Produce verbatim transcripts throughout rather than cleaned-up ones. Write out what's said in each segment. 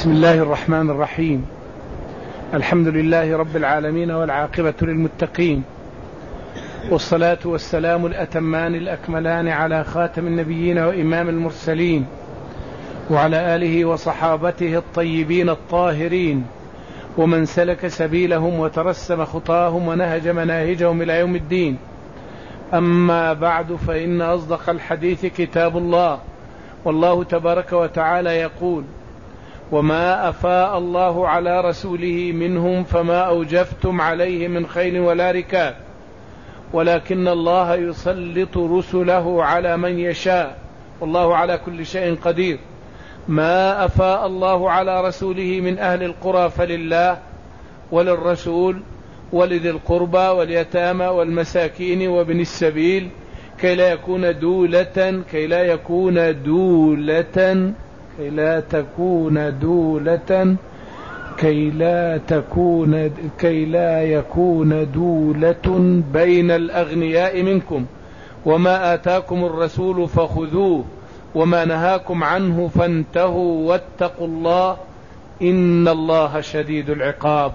بسم الله الرحمن الرحيم. الحمد لله رب العالمين والعاقبة للمتقين، والصلاة والسلام الأتمان الأكملان على خاتم النبيين وإمام المرسلين وعلى آله وصحابته الطيبين الطاهرين ومن سلك سبيلهم وترسم خطاهم ونهج مناهجهم إلى يوم الدين. أما بعد، فإن أصدق الحديث كتاب الله، والله تبارك وتعالى يقول: وما أفاء الله على رسوله منهم فما أوجفتم عليه من خيل ولا ركاب ولكن الله يسلط رسله على من يشاء والله على كل شيء قدير. ما أفاء الله على رسوله من أهل القرى فلله وللرسول ولذي القربى واليتامى والمساكين وابن السبيل كي لا يكون دولة كي لا يكون دولة كي لا تكون دولة كي لا تكون كي لا يكون دولة بين الأغنياء منكم، وما آتاكم الرسول فخذوه وما نهاكم عنه فانتهوا واتقوا الله إن الله شديد العقاب.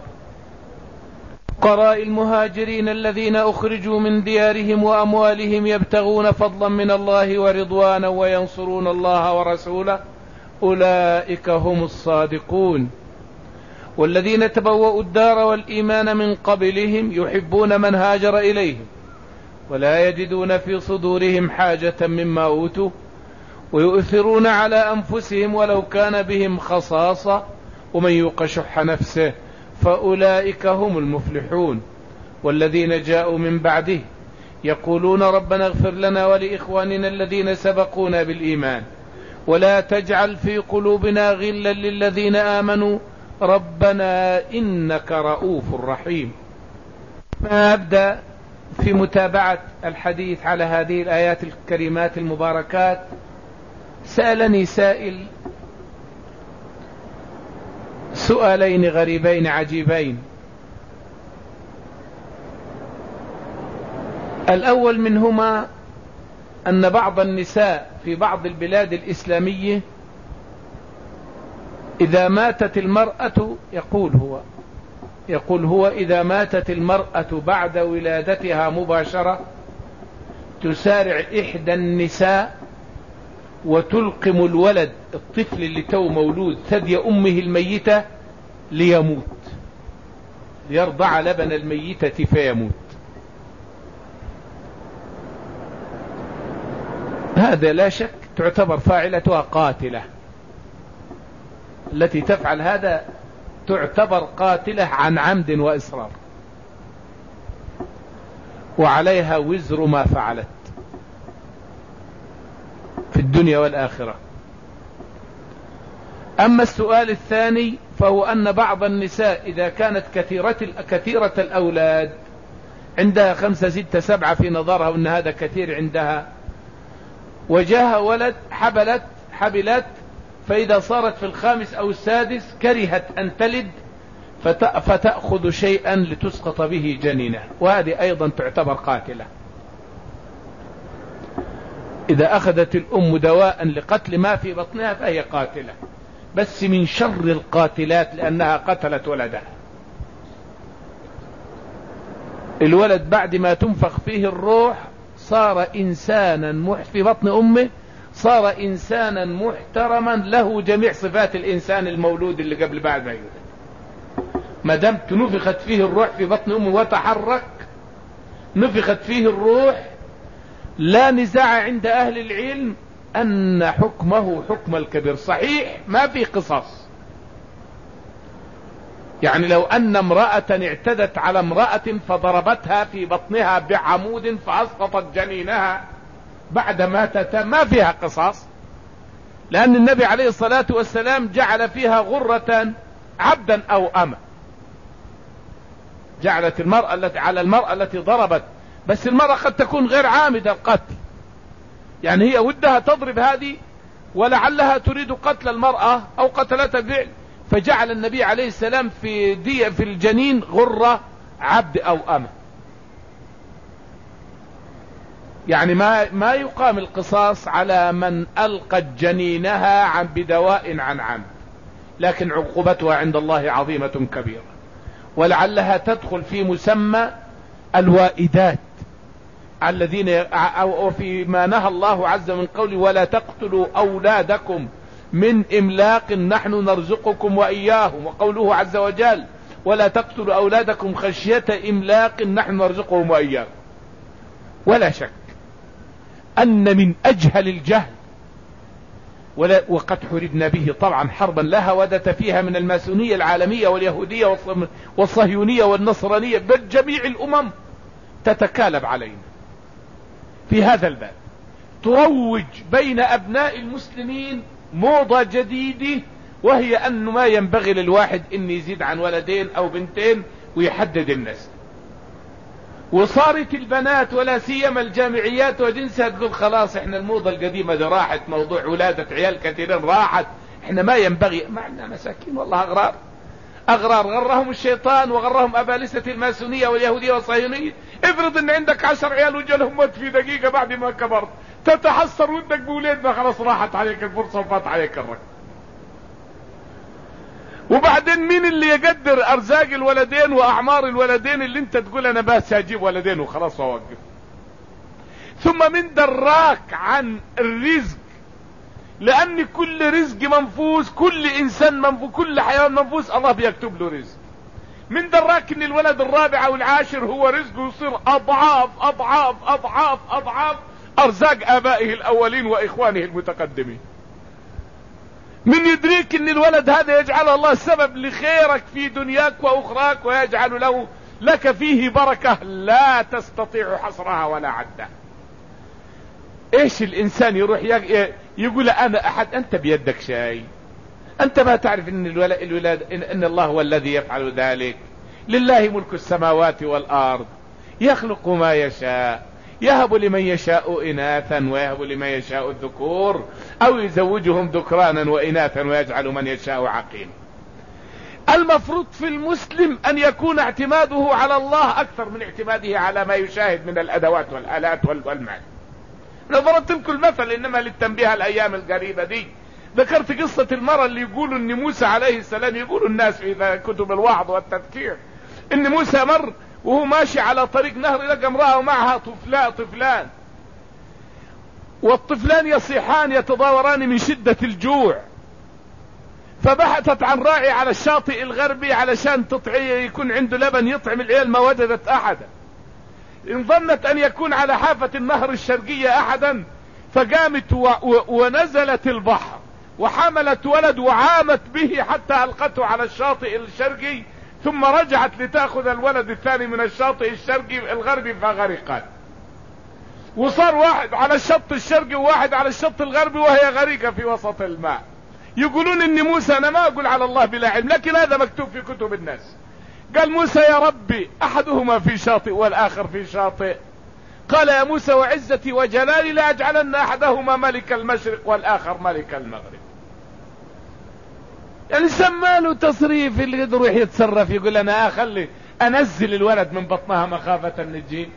فقراء المهاجرين الذين أخرجوا من ديارهم وأموالهم يبتغون فضلا من الله ورضوانا وينصرون الله ورسوله أولئك هم الصادقون. والذين تبوأوا الدار والإيمان من قبلهم يحبون من هاجر إليهم ولا يجدون في صدورهم حاجة مما أوتوا ويؤثرون على أنفسهم ولو كان بهم خصاصة ومن يوق شح نفسه فأولئك هم المفلحون. والذين جاءوا من بعده يقولون ربنا اغفر لنا ولإخواننا الذين سبقونا بالإيمان ولا تجعل في قلوبنا غلا للذين آمنوا ربنا إنك رؤوف رحيم. ما أبدأ في متابعة الحديث على هذه الآيات الكريمات المباركات. سألني سائل سؤالين غريبين عجيبين. الأول منهما أن بعض النساء في بعض البلاد الإسلامية إذا ماتت المرأة يقول هو يقول هو إذا ماتت المرأة بعد ولادتها مباشرة تسارع إحدى النساء وتلقم الولد الطفل اللي تو مولود ثدي أمه الميتة ليموت، ليرضع لبن الميتة فيموت. هذا لا شك تعتبر فاعلتها قاتلة، التي تفعل هذا تعتبر قاتلة عن عمد وإصرار، وعليها وزر ما فعلت في الدنيا والآخرة. أما السؤال الثاني فهو أن بعض النساء إذا كانت كثيرة, كثيرة الأولاد عندها خمسة ستة سبعة في نظرها وأن هذا كثير عندها، وجاها ولد حبلت حبلت فإذا صارت في الخامس أو السادس كرهت أن تلد فتأخذ شيئا لتسقط به جنينه، وهذه أيضا تعتبر قاتلة. إذا أخذت الأم دواء لقتل ما في بطنها فهي قاتلة، بس من شر القاتلات لأنها قتلت ولدها. الولد بعد ما تنفخ فيه الروح صار إنسانا في بطن أمه، صار إنسانا محترما له جميع صفات الإنسان المولود اللي قبل بعد ما يولد. ما دام نفخت فيه الروح في بطن أمه وتحرك، نفخت فيه الروح، لا نزاع عند أهل العلم أن حكمه حكم الكبير. صحيح ما في قصاص، يعني لو أن امرأة اعتدت على امرأة فضربتها في بطنها بعمود فأسقطت جنينها بعد ماتتها ما فيها قصاص، لأن النبي عليه الصلاة والسلام جعل فيها غرة عبدا أو أمة، جعلت المرأة التي على المرأة التي ضربت، بس المرأة قد تكون غير عامدة القتل، يعني هي ودها تضرب هذه ولعلها تريد قتل المرأة أو قتلتها فعل، فجعل النبي عليه السلام في دي في الجنين غرة عبد أو أمة. يعني ما ما يقام القصاص على من ألقت جنينها عن بدواء عن عمد، لكن عقوبتها عند الله عظيمة كبيرة، ولعلها تدخل في مسمى الوائدات الذين أو فيما نهى الله عز من قوله ولا تقتلوا أولادكم من إملاق نحن نرزقكم وإياهم، وقوله عز وجل ولا تقتلوا أولادكم خشية إملاق نحن نرزقهم وإياهم. ولا شك أن من أجهل الجهل ولا وقد حربنا به طبعا حربا لا هودة فيها من الماسونية العالمية واليهودية والصهيونية والنصرانية، بل جميع الأمم تتكالب علينا في هذا الباب، تروج بين أبناء المسلمين موضة جديدة، وهي أن ما ينبغي للواحد أن يزيد عن ولدين أو بنتين ويحدد النسل. وصارت البنات ولا سيما الجامعيات وجنسها تقول خلاص احنا الموضة القديمة دي راحت، موضوع ولادة عيال كثيرين راحت، احنا ما ينبغي. معنا مساكين والله أغرار أغرار غرهم الشيطان وغرهم أبالسة الماسونية واليهودية والصهيونية. افرض ان عندك عشر عيال وجالهم موت في دقيقة بعد ما كبرت، تتحسر ودك بولاد، ما خلاص راحت عليك الفرصة وفات عليك الركب. وبعدين مين اللي يقدر ارزاق الولدين واعمار الولدين اللي انت تقول انا بس اجيب ولدين وخلاص واوقف؟ ثم من دراك عن الرزق، لان كل رزق منفوس، كل انسان منفوس، كل حيوان منفوس الله بيكتب له رزق. من دراك ان الولد الرابع او العاشر هو رزقه يصير اضعاف اضعاف اضعاف اضعاف ارزاق ابائه الاولين واخوانه المتقدمين. من يدريك ان الولد هذا يجعل الله سبب لخيرك في دنياك واخراك، ويجعل له لك فيه بركة لا تستطيع حصرها ولا عدها. ايش الانسان يروح يقول انا احد؟ انت بيدك شيء، انت ما تعرف ان الولاد, الولاد إن, ان الله هو الذي يفعل ذلك. لله ملك السماوات والارض يخلق ما يشاء، يهب لمن يشاء إناثا ويهب لمن يشاء الذكور أو يزوجهم ذكرانا وإناثا ويجعل من يشاء عقيم. المفروض في المسلم أن يكون اعتماده على الله أكثر من اعتماده على ما يشاهد من الأدوات والآلات والمال. أنا ضربت لكم المثل إنما للتنبيه الأيام القريبة دي. ذكرت قصة المرأة اللي يقولوا أن موسى عليه السلام، يقولوا الناس في كتب الوعظ والتذكير أن موسى مر وهو ماشي على طريق نهر لقى امرأة ومعها طفلان طفلان والطفلان يصيحان يتضاوران من شدة الجوع، فبحثت عن راعي على الشاطئ الغربي علشان تطعي يكون عنده لبن يطعم العيال، ما وجدت احدا. ان ظنت ان يكون على حافة النهر الشرقية احدا، فقامت و... و... ونزلت البحر وحملت ولد وعامت به حتى القته على الشاطئ الشرقي، ثم رجعت لتأخذ الولد الثاني من الشاطئ الشرقي الغربي فغرقت. وصار واحد على الشط الشرقي وواحد على الشط الغربي وهي غريقة في وسط الماء. يقولون ان موسى، انا ما اقول على الله بلا علم لكن هذا مكتوب في كتب الناس، قال موسى يا ربي احدهما في شاطئ والاخر في شاطئ، قال يا موسى وعزتي وجلالي لاجعلن احدهما ملك المشرق والاخر ملك المغرب. يعني سماله تصريف اللي يروح يتصرف يقول انا اخلي انزل الولد من بطنها مخافة النجيم.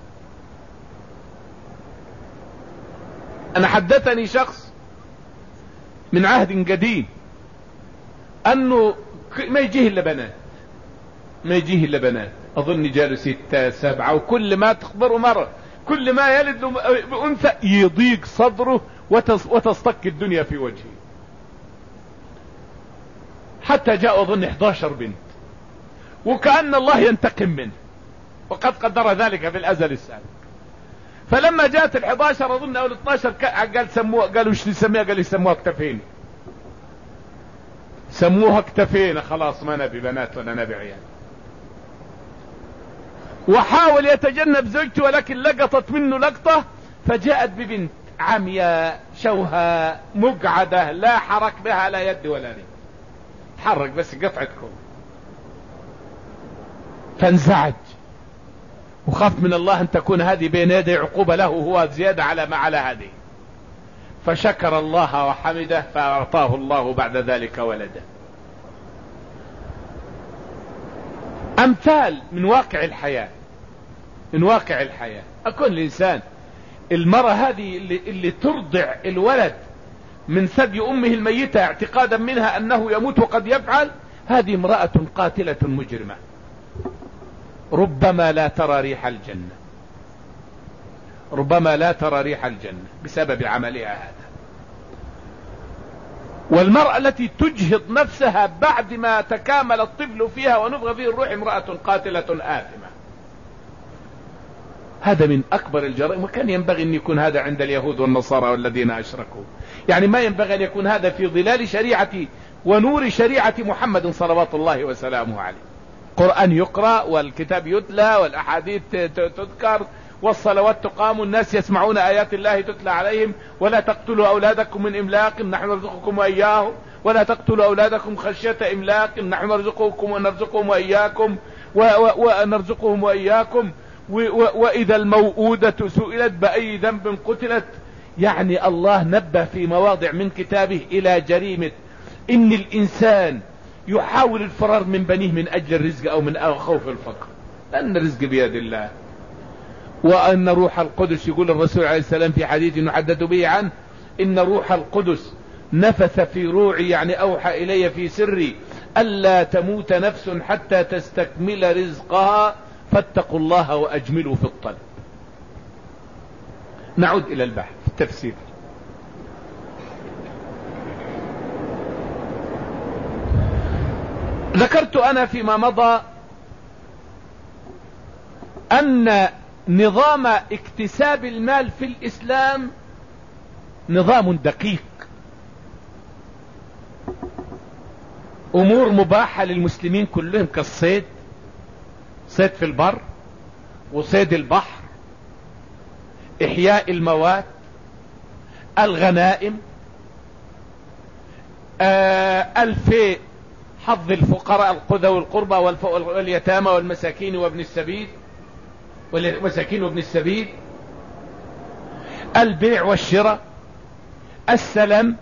انا حدثني شخص من عهد قديم انه ما يجيه الا بنات، ما يجيه الا بنات، اظن جاله ستة سبعة، وكل ما تخبره مرة كل ما يلد له بأنثى يضيق صدره وتصطك الدنيا في وجهه، حتى جاء اظن احدى عشرة بنت، وكأن الله ينتقم منه وقد قدر ذلك في الازل السابق. فلما جاءت الحدى عشر اظن او الاثنى عشر قال سموها، قالوا ايش نسميها؟ قال يسموها اكتفينا، سموها اكتفينا خلاص ما نبي بنات ولا نبي عيال. وحاول يتجنب زوجته ولكن لقطت منه لقطة، فجاءت ببنت عمياء شوهاء مقعدة لا حرك بها لا يد ولا رجل، تحرك بس قطعتكم، فانزعج وخاف من الله ان تكون هذه بين يدي عقوبة له هو زيادة على ما على هذه، فشكر الله وحمده فأعطاه الله بعد ذلك ولدا. أمثال من واقع الحياة، من واقع الحياة. أكون الإنسان المرأة هذه اللي, اللي ترضع الولد من ثدي أمه الميتة اعتقادا منها أنه يموت وقد يفعل، هذه امرأة قاتلة مجرمة ربما لا ترى ريح الجنة، ربما لا ترى ريح الجنة بسبب عملها هذا. والمرأة التي تجهض نفسها بعد ما تكامل الطفل فيها ونفخ فيه الروح امرأة قاتلة آثمة. هذا من أكبر الجرائم، وكان ينبغي أن يكون هذا عند اليهود والنصارى والذين أشركوا. يعني ما ينبغي أن يكون هذا في ظلال شريعة ونور شريعة محمد صلوات الله وسلامه عليه. قرآن يقرأ والكتاب يتلى والأحاديث تذكر والصلوات تقام والناس يسمعون آيات الله تتلى عليهم. ولا تقتلوا أولادكم من إملاق نحن نرزقكم وإياهم، ولا تقتلوا أولادكم خشية إملاق نحن نرزقكم ونرزقهم وإياكم ونرزقهم وإياكم. وإذا الموءودة سئلت بأي ذنب قتلت. يعني الله نبه في مواضع من كتابه إلى جريمة إن الإنسان يحاول الفرار من بنيه من أجل الرزق أو من خوف الفقر، لأن الرزق بيد الله. وأن روح القدس، يقول الرسول عليه السلام في حديث نحدث به عنه، إن روح القدس نفث في روعي، يعني أوحى إلي في سري، ألا تموت نفس حتى تستكمل رزقها فاتقوا الله وأجملوا في الطلب. نعود إلى البحث في التفسير. ذكرت أنا فيما مضى أن نظام اكتساب المال في الإسلام نظام دقيق، أمور مباحة للمسلمين كلهم كالصيد، صيد في البر وصيد البحر، إحياء الموات، الغنائم، آه الفيء، حظ الفقراء القذى والقربى واليتامى والمساكين وابن السبيل والمساكين وابن السبيل، البيع والشراء، السلم،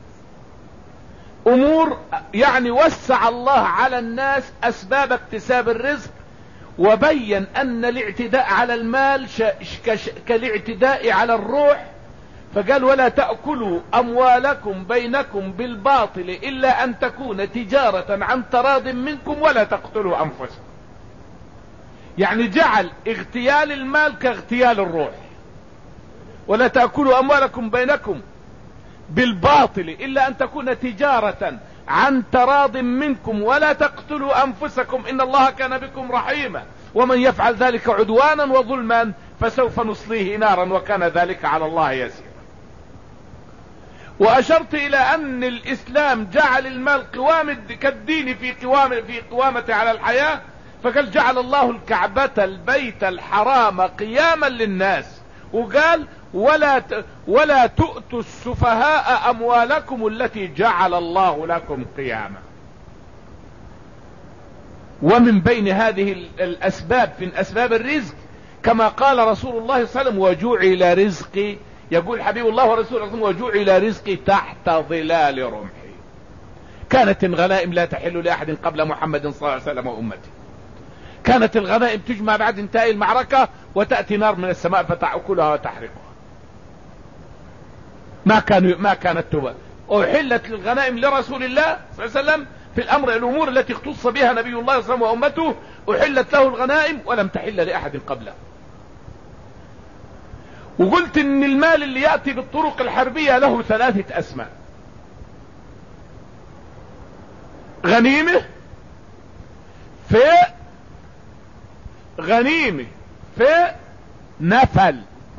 أمور يعني وسع الله على الناس أسباب اكتساب الرزق، وبين أن الاعتداء على المال كالاعتداء على الروح، فقال ولا تأكلوا أموالكم بينكم بالباطل إلا أن تكون تجارة عن تراض منكم ولا تقتلوا أنفسكم. يعني جعل اغتيال المال كاغتيال الروح. ولا تأكلوا أموالكم بينكم بالباطل إلا أن تكون تجارة عن تراض منكم ولا تقتلوا أنفسكم إن الله كان بكم رحيما ومن يفعل ذلك عدوانا وظلما فسوف نصليه نارا وكان ذلك على الله يسيرا. وأشرت إلى أن الإسلام جعل المال قوام كالدين في قوام في قوامة على الحياة، فقال جعل الله الكعبة البيت الحرام قياما للناس، وقال ولا ت... ولا تؤتوا السفهاء أموالكم التي جعل الله لكم قياما. ومن بين هذه الأسباب في أسباب الرزق كما قال رسول الله صلى الله عليه وسلم وجعل رزقي، يقول حبيب الله ورسوله وجعل رزقي تحت ظلال رمحي. كانت الغنائم لا تحل لأحد قبل محمد صلى الله عليه وسلم وأمته. كانت الغنائم تجمع بعد انتهاء المعركة وتأتي نار من السماء فتأكلها وتحرقها. ما كانوا ما كانت تبا. أحلت للغنائم لرسول الله صلى الله عليه وسلم في الأمر الأمور التي اختص بها نبي الله صلى الله عليه وسلم وأمته، أحلت له الغنائم ولم تحل لأحد قبله. وقلت ان المال اللي يأتي بالطرق الحربية له ثلاثة أسماء: غنيمة، فيء، غنيمة، فيء، نفل.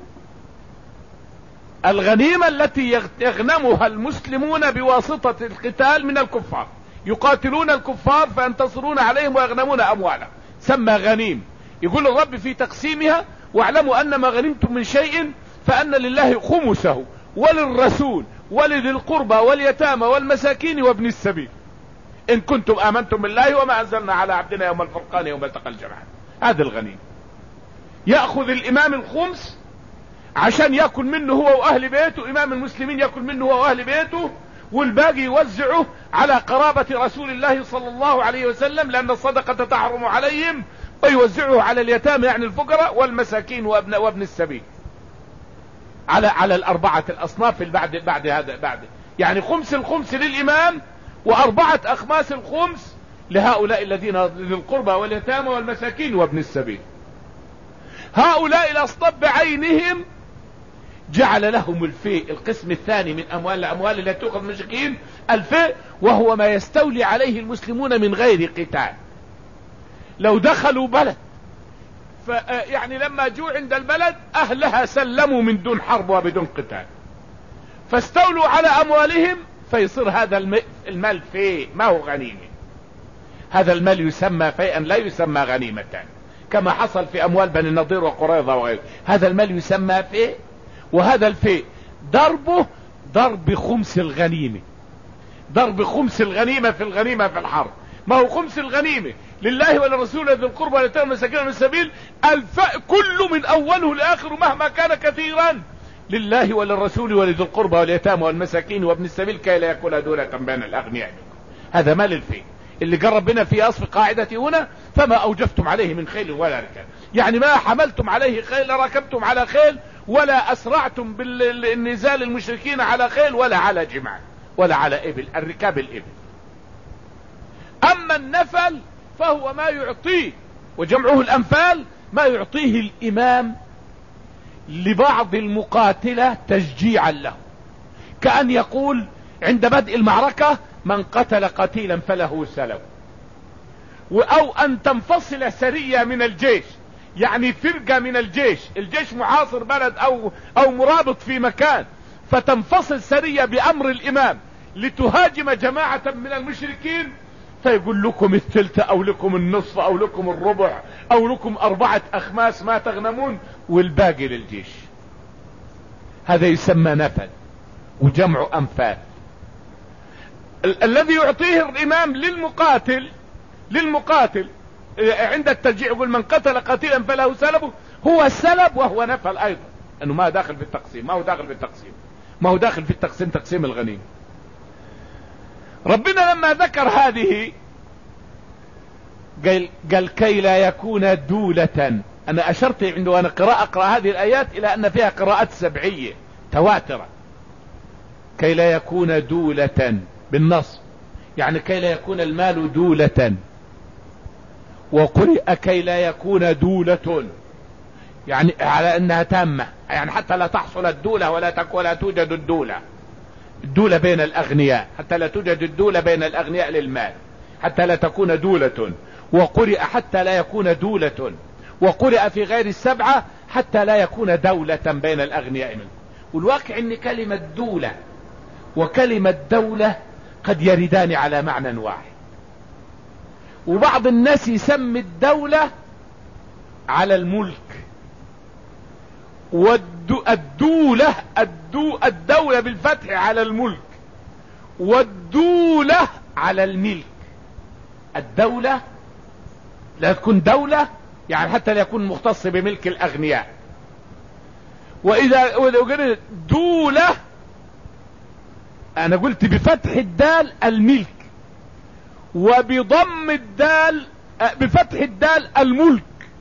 الغنيمة التي يغنمها المسلمون بواسطة القتال من الكفار، يقاتلون الكفار فينتصرون عليهم ويغنمون أموالهم، سمى غنيم. يقول الرب في تقسيمها واعلموا أن ما غنمتم من شيء فأن لله خمسه وللرسول ولذي القربى واليتامى والمساكين وابن السبيل إن كنتم آمنتم بالله وما أنزلنا على عبدنا يوم الفرقان يوم التقى الجمعان. هذا الغنيم. يأخذ الإمام الخمس عشان يأكل منه هو وأهل بيته، إمام المسلمين يأكل منه هو وأهل بيته، والباقي يوزعه على قرابة رسول الله صلى الله عليه وسلم لأن الصدقة تحرم عليهم، ويوزعه على اليتامى يعني الفقراء والمساكين وابن وابن السبيل، على على الأربعة الأصناف بعد بعد هذا بعد يعني خمس الخمس للإمام وأربعة أخماس الخمس لهؤلاء الذين ذي القربى واليتامى والمساكين وابن السبيل. هؤلاء الأصناف بعينهم جعل لهم الفيء، القسم الثاني من أموال الأموال التي تؤخذ من المشركين، الفيء، وهو ما يستولي عليه المسلمون من غير قتال. لو دخلوا بلد ف يعني لما جوا عند البلد أهلها سلموا من دون حرب وبدون قتال، فاستولوا على أموالهم، فيصير هذا المال فيء، ما هو غنيمة. هذا المال يسمى فيئا لا يسمى غنيمة، كما حصل في أموال بني النضير وقريظة وغيره. هذا المال يسمى فيء، وهذا الفيء ضربه ضرب خمس الغنيمة، ضرب خمس الغنيمة في الغنيمة في الحرب. ما هو خمس الغنيمة لله وللرسول ذي القربى واليتامى والمساكين وابن السبيل، الفيء كله من أوله لآخره مهما كان كثيرا لله وللرسول ولذي القربى واليتامى والمساكين وابن السبيل كي لا يكون دولة بين الأغنياء منكم. هذا مال الفيء اللي قرب بنا في أصل قاعدة هنا: فما أوجفتم عليه من خيل ولا ركاب، يعني ما حملتم عليه خيل، ركبتم على خيل، ولا أسرعتم بالنزال المشركين على خيل ولا على جمال ولا على إبل، الركاب الإبل. أما النفل فهو ما يعطيه، وجمعه الأنفال، ما يعطيه الإمام لبعض المقاتلة تشجيعا له، كأن يقول عند بدء المعركة: من قتل قتيلا فله سلب. أو أن تنفصل سرية من الجيش، يعني فرقة من الجيش، الجيش محاصر بلد أو, أو مرابط في مكان، فتنفصل سرية بأمر الإمام لتهاجم جماعة من المشركين، فيقول لكم الثلث أو لكم النصف أو لكم الربع أو لكم أربعة أخماس ما تغنمون والباقي للجيش. هذا يسمى نفل وجمع أنفال. ال الذي يعطيه الإمام للمقاتل للمقاتل عند الترجيع يقول: من قتل قتيلا فله سلبه، هو السلب وهو نفل أيضا، أنه ما داخل في التقسيم، ما هو داخل في التقسيم ما هو داخل في التقسيم تقسيم الغنيمة. ربنا لما ذكر هذه قال, قال كي لا يكون دولة. أنا أشرت عنده أنا قراءة أقرأ هذه الآيات إلى أن فيها قراءات سبعية تواترة. كي لا يكون دولة بالنص، يعني كي لا يكون المال دولة، وقرئ كي لا يكون دولة، يعني على أنها تامة، يعني حتى لا تحصل الدولة ولا تكون ولا توجد الدولة الدولة بين الأغنياء، حتى لا توجد الدولة بين الأغنياء للمال، حتى لا تكون دولة. وقرئ حتى لا يكون دولة، وقرئ في غير السبعة حتى لا يكون دولة بين الأغنياء منه. والواقع أن كلمة دولة وكلمة دولة قد يردان على معنى واحد، وبعض الناس يسمي الدولة على الملك، والدولة الدو الدولة بالفتح على الملك، والدولة على الملك. الدولة لا تكون دولة يعني حتى لا يكون مختص بملك الأغنياء، وإذا قلت دولة أنا قلت بفتح الدال الملك، وبضم الدال بفتح الدال الملك،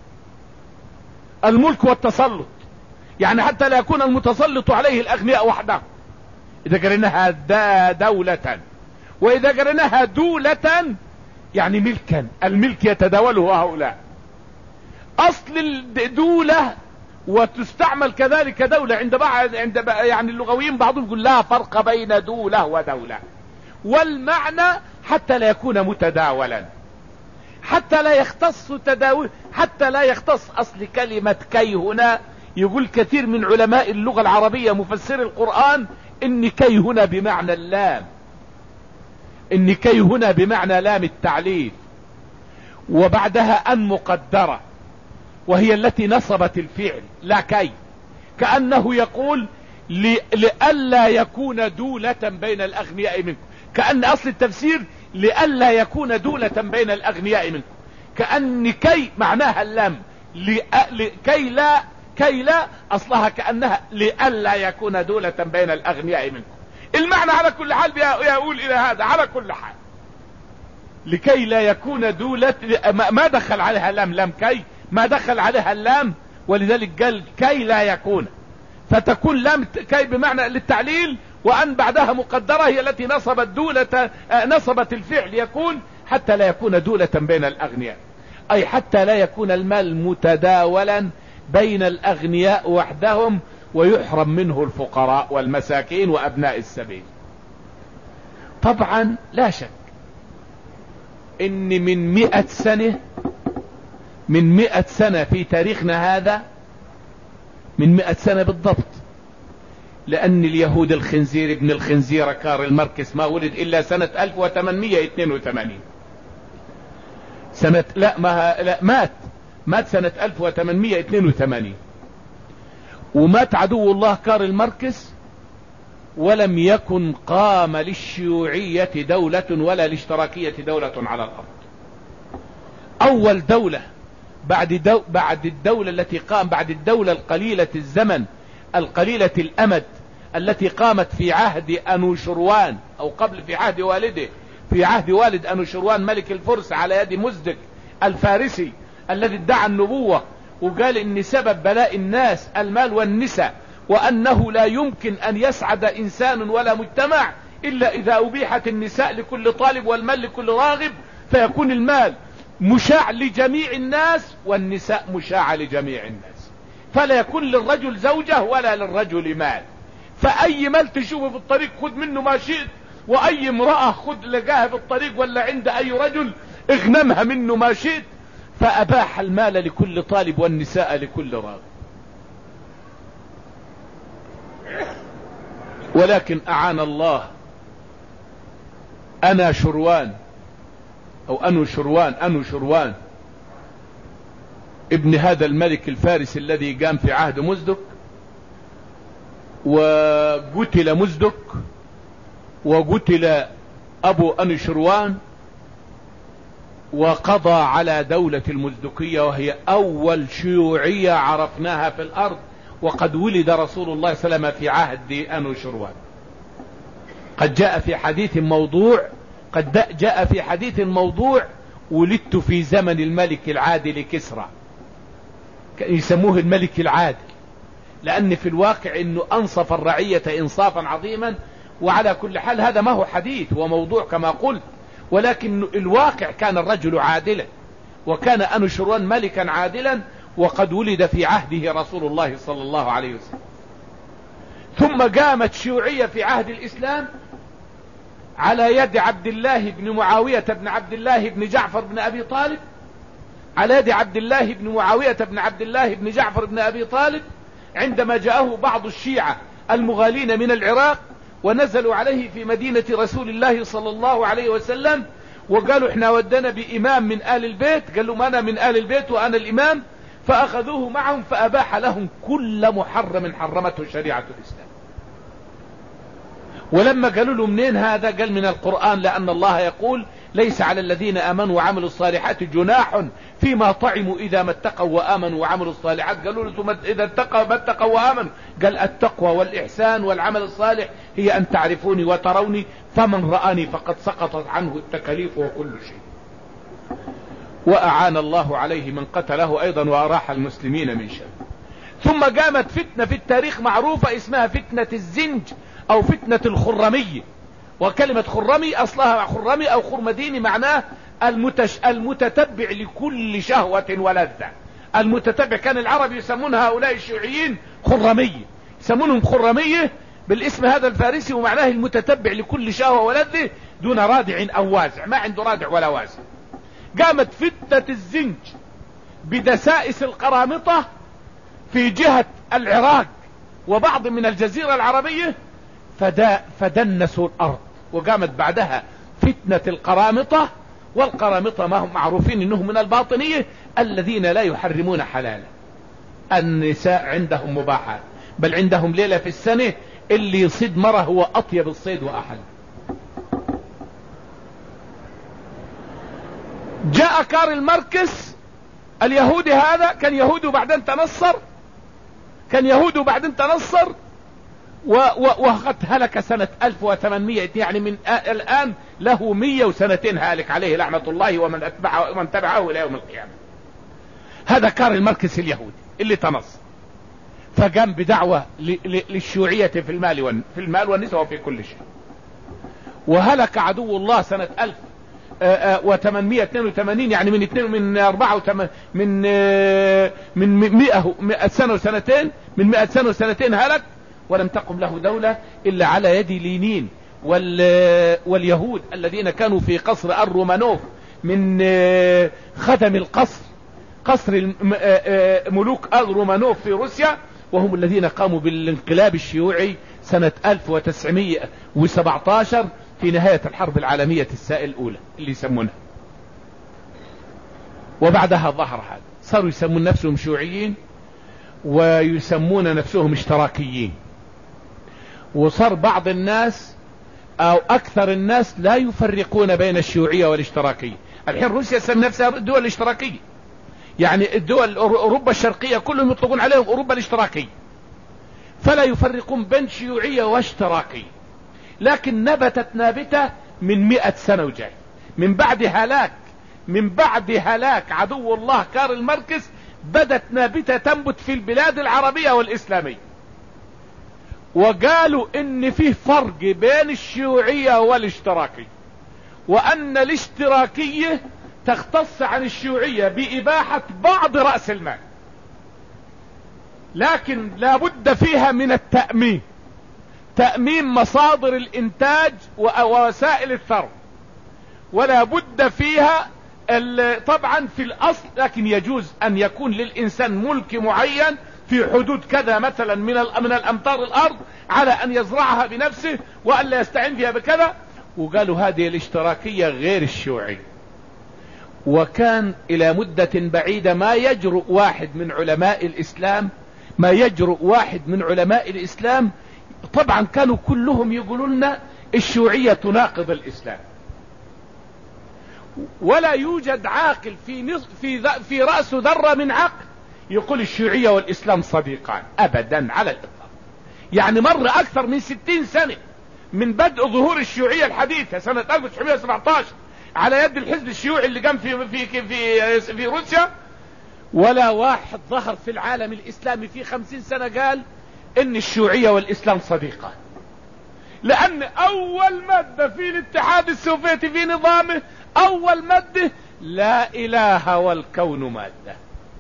الملك والتسلط، يعني حتى لا يكون المتسلط عليه الأغنياء وحده إذا قرناها دولة. وإذا قرناها دولة يعني ملكا، الملك يتداوله هؤلاء. أصل الدولة وتستعمل كذلك دولة عند بعض عند يعني اللغويين بعضهم يقول لا فرق بين دولة ودولة، والمعنى حتى لا يكون متداولا، حتى لا يختص تداول، حتى لا يختص. أصل كلمة كي هنا يقول كثير من علماء اللغة العربية مفسر القرآن إن كي هنا بمعنى اللام، إن كي هنا بمعنى لام التعليل، وبعدها أن مقدرة، وهي التي نصبت الفعل لا كي، كأنه يقول لئلا يكون دولة بين الأغنياء منكم، كأن أصل التفسير لئلا يكون دولة بين الأغنياء منكم، كأن كي معناها اللام، كي لا كي لا أصلها كأنها لئلا يكون دولة بين الأغنياء منكم. المعنى على كل حال يقول إلى هذا على كل حال، لكي لا يكون دولة، ما دخل عليها لام لام كي، ما دخل عليها اللام، ولذلك قال كي لا يكون، فتكون لام كي بمعنى للتعليل، وأن بعدها مقدرة هي التي نصبت دولة نصبت الفعل يكون حتى لا يكون دولة بين الأغنياء، أي حتى لا يكون المال متداولا بين الأغنياء وحدهم ويحرم منه الفقراء والمساكين وأبناء السبيل. طبعا لا شك إن من مئة سنة من مئة سنة في تاريخنا هذا، من مئة سنة بالضبط، لأن اليهود الخنزير ابن الخنزير كارل ماركس ما ولد إلا سنة ألف وثمانمئة واثنين وثمانين سنة لا ما لا مات مات سنة ألف وثمانمئة واثنين وثمانين، ومات عدو الله كارل ماركس، ولم يكن قام للشيوعية دولة ولا للاشتراكية دولة على الأرض. أول دولة بعد دو بعد الدولة التي قام بعد الدولة القليلة الزمن القليلة الأمد التي قامت في عهد أنوشروان أو قبل في عهد والده في عهد والد أنوشروان ملك الفرس على يد مزدك الفارسي الذي ادعى النبوة وقال إن سبب بلاء الناس المال والنساء، وأنه لا يمكن أن يسعد إنسان ولا مجتمع إلا إذا أبيحت النساء لكل طالب والمال لكل راغب، فيكون المال مشاع لجميع الناس والنساء مشاعة لجميع الناس، فلا يكون للرجل زوجة ولا للرجل مال، فأي مال تشوفه في الطريق خذ منه ما شئت، وأي امرأة خذ لقاها في الطريق ولا عند أي رجل اغنمها منه ما شئت، فأباح المال لكل طالب والنساء لكل راغب. ولكن أعان الله أنا شروان أو أنو شروان أنو شروان ابن هذا الملك الفارسي الذي قام في عهد مزدك، وقتل مزدك وقتل أبو أنو شروان، وقضى على دولة المزدكية وهي أول شيوعية عرفناها في الأرض، وقد ولد رسول الله صلى الله عليه وسلم في عهد أنو شروان. قد جاء في حديث موضوع قد جاء في حديث موضوع ولدت في زمن الملك العادل كسرى، يسموه الملك العادل، لأن في الواقع أنه أنصف الرعية إنصافا عظيما. وعلى كل حال هذا ما هو حديث وموضوع كما قلت، ولكن الواقع كان الرجل عادلا، وكان أنو شروان ملكا عادلا، وقد ولد في عهده رسول الله صلى الله عليه وسلم. ثم قامت شيوعية في عهد الإسلام على يد عبد الله بن معاوية بن عبد الله بن جعفر بن أبي طالب على يد عبد الله بن معاوية بن عبد الله بن جعفر بن أبي طالب عندما جاءه بعض الشيعة المغالين من العراق ونزلوا عليه في مدينة رسول الله صلى الله عليه وسلم، وقالوا احنا ودنا بإمام من آل البيت، قالوا ما أنا من آل البيت وأنا الإمام، فأخذوه معهم فأباح لهم كل محرم حرمته شريعة الإسلام. ولما قالوا له منين هذا؟ قال من القرآن، لأن الله يقول ليس على الذين آمنوا وعملوا الصالحات جناح فيما طعموا إذا ما اتقوا وآمنوا وعملوا الصالحات. قالوا له ثم إذا اتقوا ما اتقوا وآمنوا، قال التقوى والإحسان والعمل الصالح هي أن تعرفوني وتروني، فمن رآني فقد سقطت عنه التكاليف وكل شيء. وأعان الله عليه من قتله أيضا وأراح المسلمين من شر. ثم قامت فتنة في التاريخ معروفة اسمها فتنة الزنج أو فتنة الخرمية، وكلمة خرمي أصلها خرمي أو خرمديني معناه المتش... المتتبع لكل شهوة ولذة. المتتبع كان العرب يسمون هؤلاء الشيوعيين خرمية، يسمونهم خرمية بالاسم هذا الفارسي، ومعناه المتتبع لكل شهوة ولذة دون رادع أو وازع، ما عنده رادع ولا وازع. قامت فتنة الزنج بدسائس القرامطة في جهة العراق وبعض من الجزيرة العربية، فدا فدنسوا الأرض. وقامت بعدها فتنة القرامطة، والقرامطة ما هم معروفين انهم من الباطنية الذين لا يحرمون حلالا، النساء عندهم مباحات، بل عندهم ليلة في السنة اللي يصيد مرة هو أطيب الصيد وأحل. جاء كارل ماركس اليهودي، هذا كان يهودي وبعدين تنصر كان يهودي وبعدين تنصر وقد هلك سنة ألف وثمانمئة، يعني من الآن له مية وسنتين هالك عليه لعنة الله ومن أتبعه ومن تبعه إلى يوم القيامة. هذا كارل ماركس اليهودي اللي تنصر. فقام بدعوة للشيوعية في المال في المال والنساء وفي كل شيء. وهلك عدو الله سنة ألف وثمانمائة واثنين وثمانين، يعني من اثنين من أربعة وثمانين من من مئة سنة وسنتين، من مئة سنة وسنتين هلك، ولم تقم له دولة إلا على يد لينين واليهود الذين كانوا في قصر الرومانوف من خدم القصر، قصر ملوك الرومانوف في روسيا، وهم الذين قاموا بالانقلاب الشيوعي سنة ألف وتسعمائة وسبعة عشر في نهاية الحرب العالمية السائل الأولى اللي يسمونها. وبعدها ظهر هذا، صاروا يسمون نفسهم شيوعيين ويسمون نفسهم اشتراكيين. وصار بعض الناس أو أكثر الناس لا يفرقون بين الشيوعية والاشتراكية. الحين روسيا تسمي نفسها الدول الاشتراكية، يعني الدول أوروبا الشرقية كلهم يطلقون عليهم أوروبا الاشتراكية، فلا يفرقون بين شيوعية واشتراكية. لكن نبتت نابتة من مئة سنة وجاي، من بعد هلاك من بعد هلاك عدو الله كارل ماركس، بدت نابتة تنبت في البلاد العربية والإسلامية. وقالوا ان فيه فرق بين الشيوعية والاشتراكية، وان الاشتراكية تختص عن الشيوعية بإباحة بعض رأس المال، لكن لا بد فيها من التأمين، تأمين مصادر الإنتاج ووسائل الثروة، ولا بد فيها طبعا في الأصل، لكن يجوز أن يكون للإنسان ملك معين في حدود كذا مثلا من من الأمتار الأرض، على أن يزرعها بنفسه وأن لا يستعين بها بكذا. وقالوا هذه الاشتراكية غير الشيوعية. وكان إلى مدة بعيدة ما يجرؤ واحد من علماء الإسلام ما يجرؤ واحد من علماء الإسلام طبعا كانوا كلهم يقولون لنا الشيوعية تناقض الإسلام، ولا يوجد عاقل في نص في في رأسه ذرة من عقل يقول الشيوعية والإسلام صديقان أبدا على الإطلاق. يعني مر أكثر من ستين سنة من بدء ظهور الشيوعية الحديثة سنة ألف وتسعمائة وسبعة عشر على يد الحزب الشيوعي اللي قام في في في في روسيا، ولا واحد ظهر في العالم الإسلامي في خمسين سنة قال إن الشيوعية والإسلام صديقان. لأن أول مادة في الاتحاد السوفيتي في نظامه، أول مادة لا إله والكون مادة،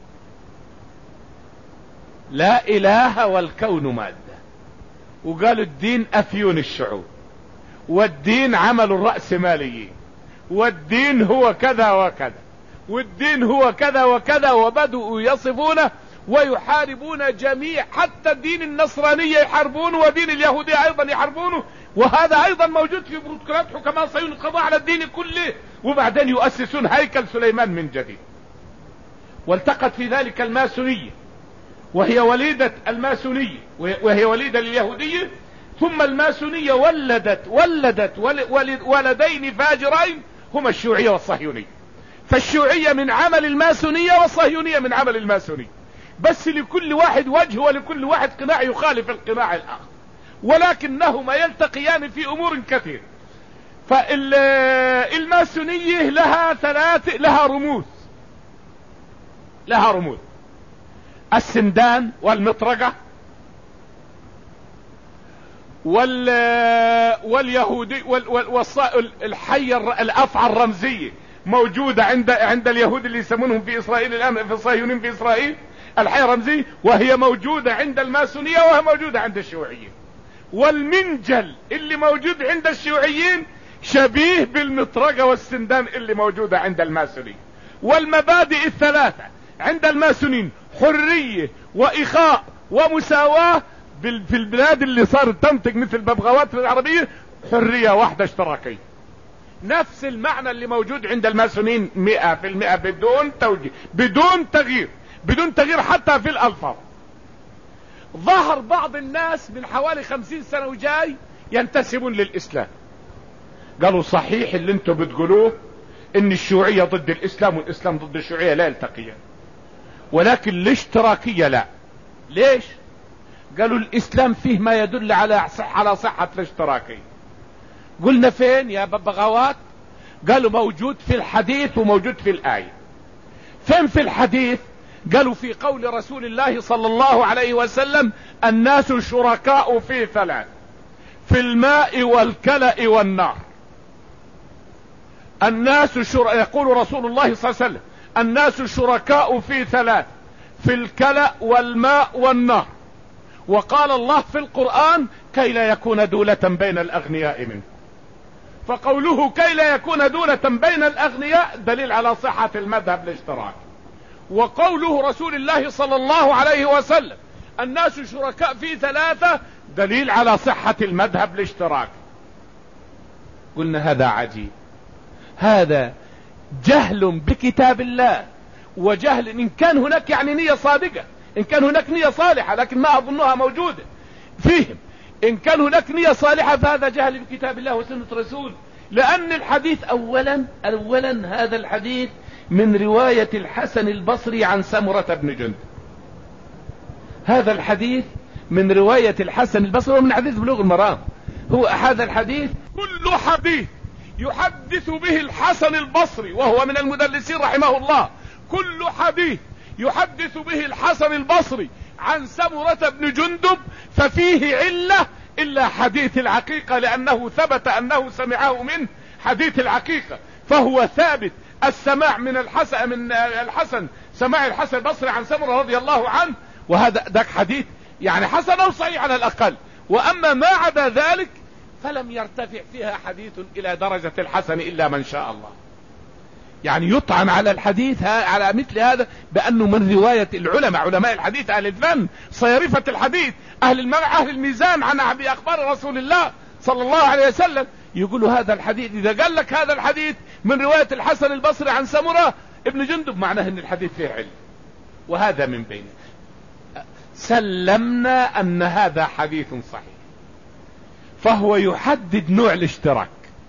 لا إله والكون مادة. وقالوا الدين أفيون الشعوب، والدين عمل الرأسماليين، والدين هو كذا وكذا، والدين هو كذا وكذا. وبدأوا يصفونه ويحاربون جميع، حتى الدين النصرانية يحاربونه، ودين اليهودية أيضا يحاربونه، وهذا أيضا موجود في بروتوكولات حكماء صهيون القضاء على الدين كله. وبعدين يؤسسون هيكل سليمان من جديد. والتقت في ذلك الماسونية، وهي وليدة الماسونية وهي وليدة لليهودية، ثم الماسونية ولدت ولدت ولدين فاجرين هما الشيوعية والصهيونية. فالشيوعية من عمل الماسونية والصهيونية من عمل الماسونية، بس لكل واحد وجه ولكل واحد قناع يخالف القناع الآخر، ولكنهما يلتقيان في أمور كثيرة. فالماسونية لها ثلاث لها رموز لها رموز السندان والمطرقة وال واليهودي والحية الأفعى الرمزية موجودة عند عند اليهود اللي يسمونهم في إسرائيل الآن، في الصهيونين في إسرائيل الحية الرمزية، وهي موجودة عند الماسونية وهي موجودة عند الشيوعيين. والمنجل اللي موجود عند الشيوعيين شبيه بالمطرقة والسندان اللي موجودة عند الماسونية. والمبادئ الثلاثة عند الماسونين حرية وإخاء ومساواة، في البلاد اللي صارت تنطق مثل الببغاوات في العربية حرية واحدة اشتراكية. نفس المعنى اللي موجود عند الماسونين مئة في المئة بدون توجيه، بدون تغيير، بدون تغيير حتى في الألفاظ. ظهر بعض الناس من حوالي خمسين سنة وجاي ينتسبون للإسلام، قالوا صحيح اللي انتم بتقولوه ان الشيوعية ضد الإسلام والإسلام ضد الشيوعية لا يلتقيان، ولكن الاشتراكية لا. ليش؟ قالوا الإسلام فيه ما يدل على صحة على صحة الاشتراكية. قلنا فين يا ببغاوات؟ قالوا موجود في الحديث وموجود في الآية. فين في الحديث؟ قالوا في قول رسول الله صلى الله عليه وسلم الناس شركاء في ثلاث: في الماء والكلأ والنار. الناس شر... يقول رسول الله صلى الله عليه وسلم الناس شركاء في ثلاث: في الكلأ والماء والنار. وقال الله في القرآن كي لا يكون دولة بين الأغنياء منكم. فقوله كي لا يكون دولة بين الأغنياء دليل على صحة المذهب الاشتراكي. وقوله رسول الله صلى الله عليه وسلم الناس شركاء في ثلاثة دليل على صحة المذهب الاشتراكي. قلنا هذا عجيب، هذا جهل بكتاب الله، وجهل إن كان هناك يعني نية صادقة، إن كان هناك نية صالحة، لكن ما أظنها موجودة فيهم. إن كان هناك نية صالحة فهذا جهل بكتاب الله وسنة رسول. لأن الحديث أولا أولا هذا الحديث من رواية الحسن البصري عن سمرة بن جندب. هذا الحديث من رواية الحسن البصري ومن حديث بلوغ المرام. هو هذا الحديث كل حديث يحدث به الحسن البصري وهو من المدلسين رحمه الله، كل حديث يحدث به الحسن البصري عن سمرة بن جندب ففيه علة إلا حديث العقيقة، لأنه ثبت أنه سمعه من حديث العقيقة، فهو ثابت السماع من الحسن من الحسن سماع الحسن البصري عن سمرة رضي الله عنه، وهذا ذاك حديث يعني حسن أو صحيح على الأقل. وأما ما عدا ذلك فلم يرتفع فيها حديث إلى درجة الحسن إلا من شاء الله. يعني يطعن على الحديث على مثل هذا بأنه من رواية العلماء، علماء الحديث أهل الفن صيرفة الحديث أهل المرء أهل الميزان عن أخبار رسول الله صلى الله عليه وسلم، يقولوا هذا الحديث إذا قال لك هذا الحديث من رواية الحسن البصري عن سمرة ابن جندب معناه أن الحديث فيه علم، وهذا من بينه. سلمنا أن هذا حديث صحيح، فهو يحدد نوع الاشتراك،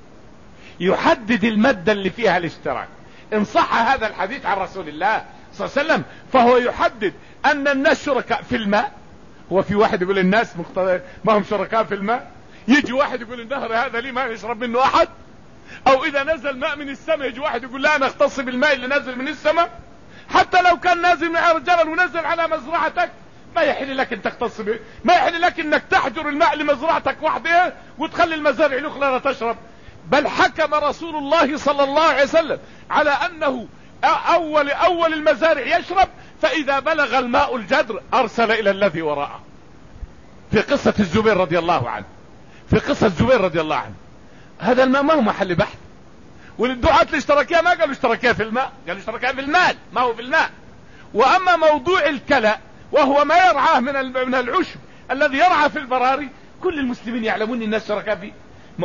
يحدد المادة اللي فيها الاشتراك. إن صح هذا الحديث عن رسول الله صلى الله عليه وسلم فهو يحدد أن الناس شركاء في الماء. هو في واحد يقول الناس ما هم شركاء في الماء؟ يجي واحد يقول النهر هذا لي ما يشرب منه أحد؟ أو إذا نزل ماء من السماء يجي واحد يقول لا أنا أختص بالماء اللي نازل من السماء؟ حتى لو كان نازل من الجبل ونزل على مزرعتك ما يحل لك ان تختص به، ما يحل لك انك تحجر الماء لمزرعتك وحدها وتخلي المزارع الاخرى لا تشرب. بل حكم رسول الله صلى الله عليه وسلم على انه اول اول المزارع يشرب، فاذا بلغ الماء الجدر ارسل الى الذي وراءه. في قصة الزبير رضي الله عنه، في قصة الزبير رضي الله عنه، هذا الماء ما هو محل بحث. والدعاة الاشتراكية ما قالوا اشتراكية في الماء، قالوا اشتراكية في المال، ما هو في الماء. واما موضوع الكلى وهو ما يرعاه من من العشب الذي يرعى في البراري، كل المسلمين يعلمون الناس شركاء فيه،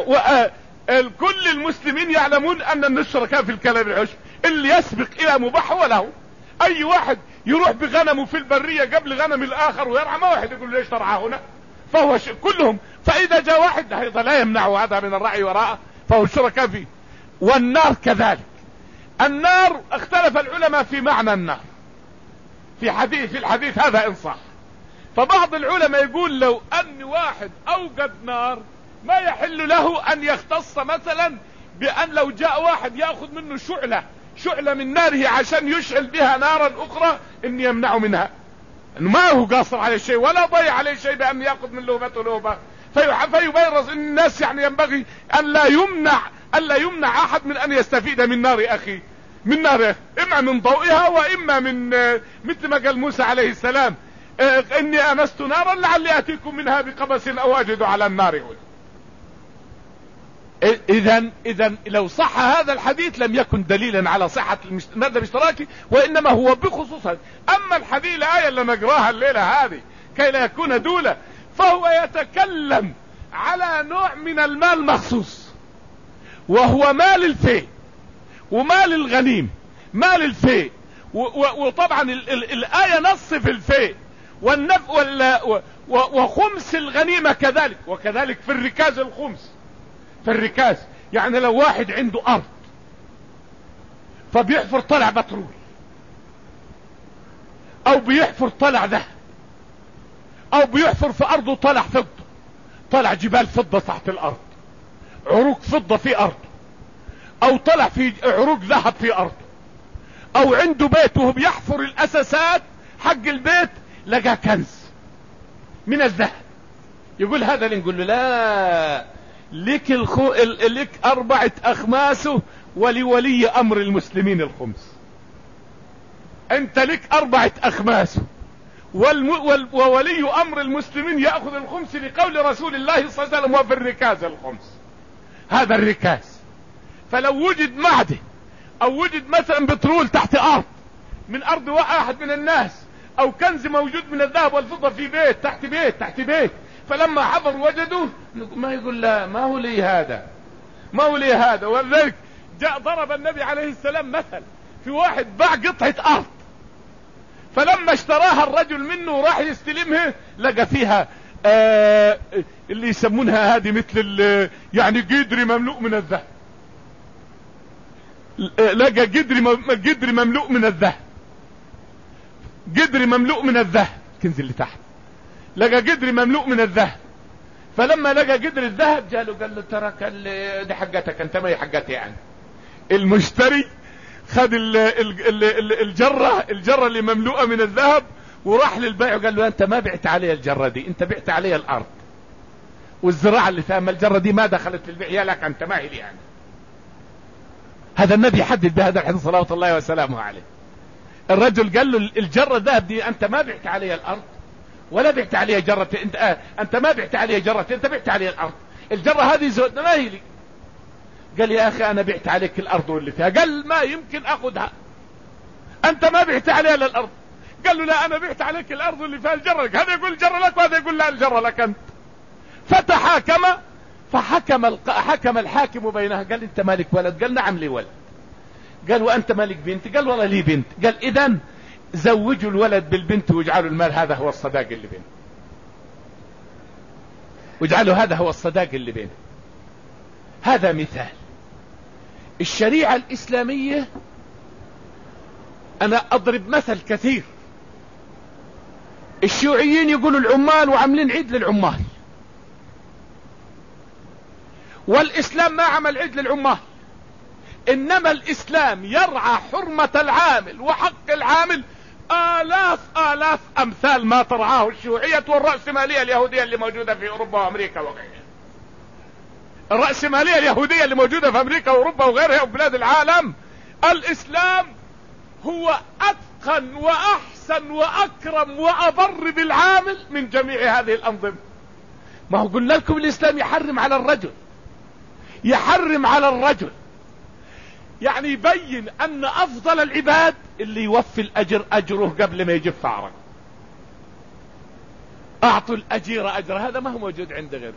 كل المسلمين يعلمون ان الناس شركاء في الكلى بالعشب. اللي يسبق الى مباح وله. اي واحد يروح بغنمه في البرية قبل غنم الاخر ويرعى، ما واحد يقول ليش ترعى هنا، فهو ش... كلهم. فاذا جاء واحد ايضا لا يمنعه هذا من الرعي وراءه فهو الشركاء فيه. والنار كذلك. النار اختلف العلماء في معنى النار في حديث في الحديث هذا إن صح. فبعض العلماء يقول لو أن واحد أوقد نار ما يحل له أن يختص مثلا بأن لو جاء واحد يأخذ منه شعلة شعلة من ناره عشان يشعل بها نارا أخرى إن يمنعه منها، إنه ما هو قاصر عليه شيء ولا ضيع عليه شيء بأن يأخذ من لهبته لهبة. فيبرز الناس يعني ينبغي أن لا يمنع أن لا يمنع أحد من أن يستفيد من نار أخيه، من نار إما من ضوئها وإما من مثل ما قال موسى عليه السلام إني آنست نارا لعلي آتيكم منها بقبس أو أجد على النار هدى. إذن إذن لو صح هذا الحديث لم يكن دليلا على صحة المذهب الاشتراكي، وإنما هو بخصوص هذا. أما الحديث الآية اللي نقراها الليلة هذه كي لا يكون دولة، فهو يتكلم على نوع من المال مخصوص وهو مال الفيء ومال الغنيم، مال الفيء. وطبعا ال ال الآية نص في الفيء والنف وخمس الغنيمة كذلك، وكذلك في الركاز الخمس. في الركاز يعني لو واحد عنده أرض فبيحفر طلع بترول أو بيحفر طلع ذهب أو بيحفر في أرضه طلع فضة، طلع جبال فضة تحت الأرض، عروق فضة في أرض، أو طلع في عروق ذهب في أرض، او عنده بيت وهو بيحفر الاساسات حق البيت لقى كنز من الذهب، يقول هذا اللي نقول له لا، لك الخو... لك اربعة اخماسه ولولي امر المسلمين الخمس. انت لك اربعة اخماسه والم... وال... وولي امر المسلمين يأخذ الخمس لقول رسول الله صلى الله عليه وسلم وفي الركاز الخمس. هذا الركاز. فلو وجد معدن او وجد مثلا بترول تحت ارض من ارض واحد من الناس، او كنز موجود من الذهب والفضة في بيت تحت بيت تحت بيت، فلما حضر وجدوا ما يقول لا ما هو لي هذا ما هو لي هذا. ولذلك جاء ضرب النبي عليه السلام مثل في واحد باع قطعة ارض، فلما اشتراها الرجل منه وراح يستلمها لقى فيها آه اللي يسمونها هذه مثل يعني قدر مملوء من الذهب. لقى قدر قدر مملوء من الذهب قدر مملوء من الذهب الكنز اللي تحت لقى قدر مملوء من الذهب. فلما لقى قدر الذهب جاله قال له ترك دي حقتك انت ما هي حقتي يعني. المشتري خد ال ال ال ال الجرة الجرة اللي مملوءة من الذهب وراح للبائع وقال له انت ما بعت علي الجرة دي، انت بعت علي الارض والزراعة اللي فيها، الجرة دي ما دخلت في البيع يا لك انت ما هي لي يعني. هذا النبي حدد بهذا الحديث صلوات الله وسلامه عليه. الرجل قال له الجرة الذهب دي انت ما بعت علي الارض ولا بعت عليها جرة، انت آه انت ما بعت عليها جرة، انت بعت عليها الارض، الجرة هذه زودنا ما هي لي. قال يا اخي انا بعت عليك الارض واللي فيها. قال ما يمكن اخذها، انت ما بعت عليها للارض. قال له لا انا بعت عليك الارض واللي فيها الجرة لك. هذا يقول الجرة لك وهذا يقول لا الجرة لك انت. فتحاكم فحكم الق... حكم الحاكم بينها. قال انت مالك ولد؟ قال نعم لي ولد. قال وانت مالك بنت؟ قال والله لي بنت. قال اذا زوجوا الولد بالبنت واجعلوا المال هذا هو الصداق اللي بينه، واجعلوا هذا هو الصداق اللي بينه. هذا مثال. الشريعة الإسلامية أنا أضرب مثل كثير. الشيوعيين يقولوا العمال وعاملين عيد للعمال، والإسلام ما عمل عيد للعمال، إنما الإسلام يرعى حرمة العامل وحق العامل آلاف آلاف أمثال ما ترعاه الشيوعية والرأسمالية اليهودية اللي موجودة في أوروبا وأمريكا وغيرها. الرأسمالية اليهودية اللي موجودة في أمريكا وأوروبا وغيرها وبلاد العالم، الإسلام هو أتقن وأحسن وأكرم وأبر بالعامل من جميع هذه الأنظمة. ما هو قلنا لكم الإسلام يحرم على الرجل، يحرم على الرجل، يعني يبين أن أفضل العباد اللي يوفي الأجر أجره قبل ما يجف عرق. أعطوا الأجير أجر، هذا ما هو موجود عند غيره.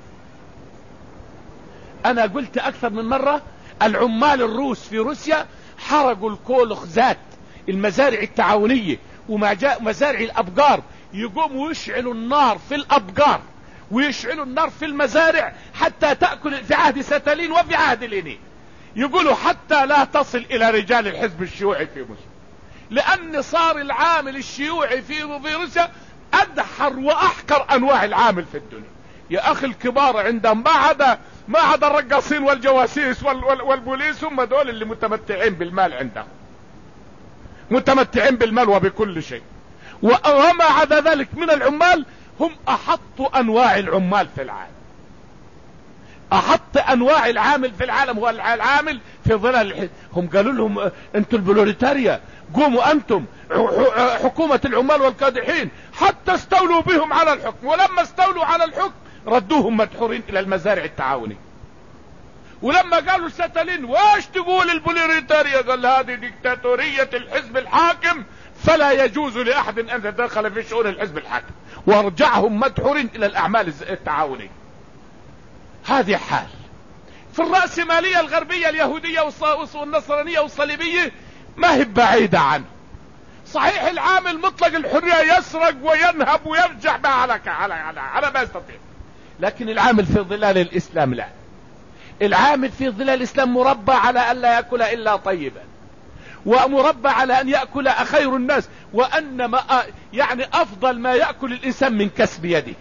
أنا قلت أكثر من مرة العمال الروس في روسيا حرقوا الكولخزات المزارع التعاونية ومزارع الأبقار، يقوموا يشعلوا النار في الأبقار ويشعلوا النار في المزارع حتى تأكل، في عهد ستالين وفي عهد لينين. يقولوا حتى لا تصل إلى رجال الحزب الشيوعي في روسيا، لأن صار العامل الشيوعي في روسيا أدحر وأحقر أنواع العامل في الدنيا. يا أخي الكبار عندهم ما عدا ما عدا الرقاصين والجواسيس وال وال والبوليس، هم دول اللي متمتعين بالمال عندهم، متمتعين بالمال وبكل شيء. وما عدا ذلك من العمال هم أحط أنواع العمال في العالم. أحط أنواع العامل في العالم هو العامل في ظلال الحزب. هم قالوا لهم أنتم البوليتاريا قوموا أنتم حكومة العمال والكادحين حتى استولوا بهم على الحكم، ولما استولوا على الحكم ردوهم مدحورين إلى المزارع التعاوني. ولما قالوا ستالين واش تقول البوليتاريا؟ قال هذه ديكتاتورية الحزب الحاكم فلا يجوز لأحد أن يتدخل في شؤون الحزب الحاكم، وارجعهم مدحورين إلى الأعمال التعاونية. هذه حال. في الرأسمالية الغربية اليهودية والنصرانية والصليبية ما هي بعيدة عنه. صحيح العامل مطلق الحرية يسرق وينهب ويرجع ما على على على, على ما يستطيع، لكن العامل في ظلال الإسلام لا. العامل في ظلال الإسلام مربى على أن لا يأكل إلا طيبا، ومربى على أن يأكل خير الناس، وأن ما يعني أفضل ما يأكل الإنسان من كسب يده،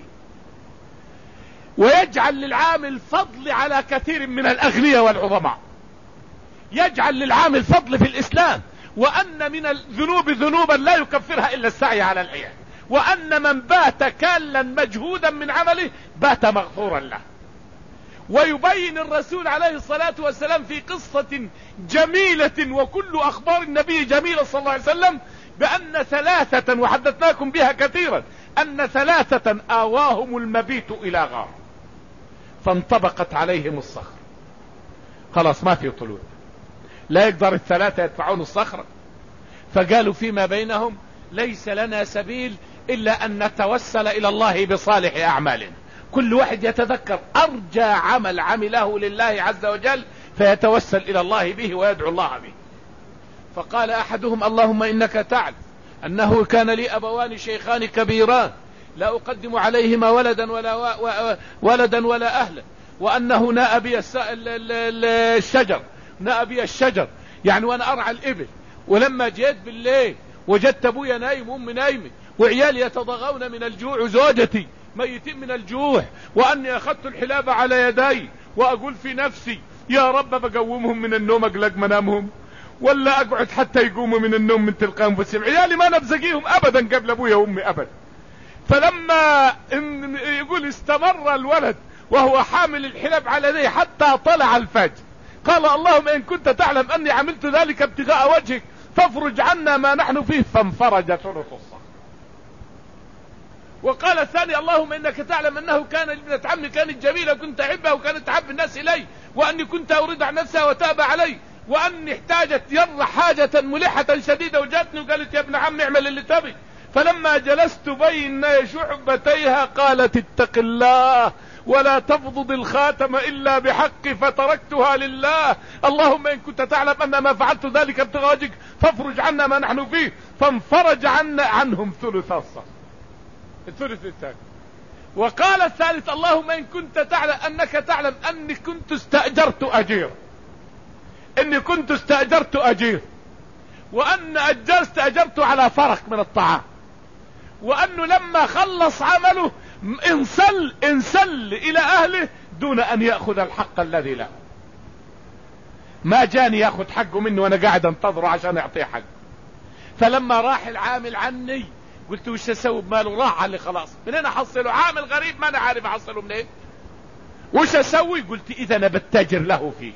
ويجعل للعامل فضل على كثير من الأغنياء والعظماء. يجعل للعامل فضل في الإسلام، وأن من الذنوب ذنوبا لا يكفرها إلا السعي على العيال، وأن من بات كالا مجهودا من عمله بات مغفورا له. ويبين الرسول عليه الصلاة والسلام في قصة جميلة، وكل أخبار النبي جميلة صلى الله عليه وسلم، بأن ثلاثة وحدثناكم بها كثيرا، أن ثلاثة آواهم المبيت إلى غار فانطبقت عليهم الصخر، خلاص ما في طلوع، لا يقدر الثلاثة يدفعون الصخرة، فقالوا فيما بينهم ليس لنا سبيل إلا أن نتوسل إلى الله بصالح أعمالنا، كل واحد يتذكر أرجى عمل عمله لله عز وجل فيتوسل إلى الله به ويدعو الله به. فقال أحدهم اللهم إنك تعلم أنه كان لي أبوان شيخان كبيران لا أقدم عليهما ولدا ولا, و... ولدا ولا أهلا، وأنه ناء بي الس... الشجر ناء بي الشجر يعني وأنا أرعى الإبل، ولما جيت بالليل وجدت أبويا نايم وأمي نايمة وعيالي يتضغون من الجوع وزوجتي ميتين من الجوع، وأني أخذت الحلاب على يدي وأقول في نفسي يا رب بقومهم من النوم أقلق منامهم، ولا أقعد حتى يقوموا من النوم من تلقاء أنفسهم، عيالي ما نبزقيهم أبدا قبل أبويا وأمي أبدا. فلما يقول استمر الولد وهو حامل الحلاب على يديه حتى طلع الفجر، قال اللهم إن كنت تعلم أني عملت ذلك ابتغاء وجهك فافرج عنا ما نحن فيه، فانفرج ثلث الصخر. وقال الثاني اللهم إنك تعلم أنه كان ابنة عمي كانت جميلة وكنت أحبها وكانت تحب الناس إلي، وأني كنت أريد عن نفسها وتاب علي، وأني احتاجت ير حاجة ملحة شديدة وجاتني وقالت يا ابن عم اعمل اللي تبي، فلما جلست بين شعبتيها قالت اتق الله ولا تفضض الخاتم إلا بحق فتركتها لله، اللهم إن كنت تعلم أن ما فعلت ذلك ابتغاء وجهك فافرج عنا ما نحن فيه، فانفرج عنا عنهم ثلث الصخر الثلث الثاني. وقال الثالث اللهم إن كنت تعلم أنك تعلم أني كنت استأجرت أجير إني كنت استأجرت أجير وأن أجر استأجرت على فرق من الطعام، وأنه لما خلص عمله انسل انسل إلى أهله دون أن يأخذ الحق الذي له، ما جاني يأخذ حقه منه وأنا قاعد انتظره عشان يعطيه حق. فلما راح العامل عني قلت وش اسوي بماله، راح علي خلاص من هنا احصله، عامل غريب ما انا عارف احصله منين، وش اسوي؟ قلت اذا انا بتاجر له فيه،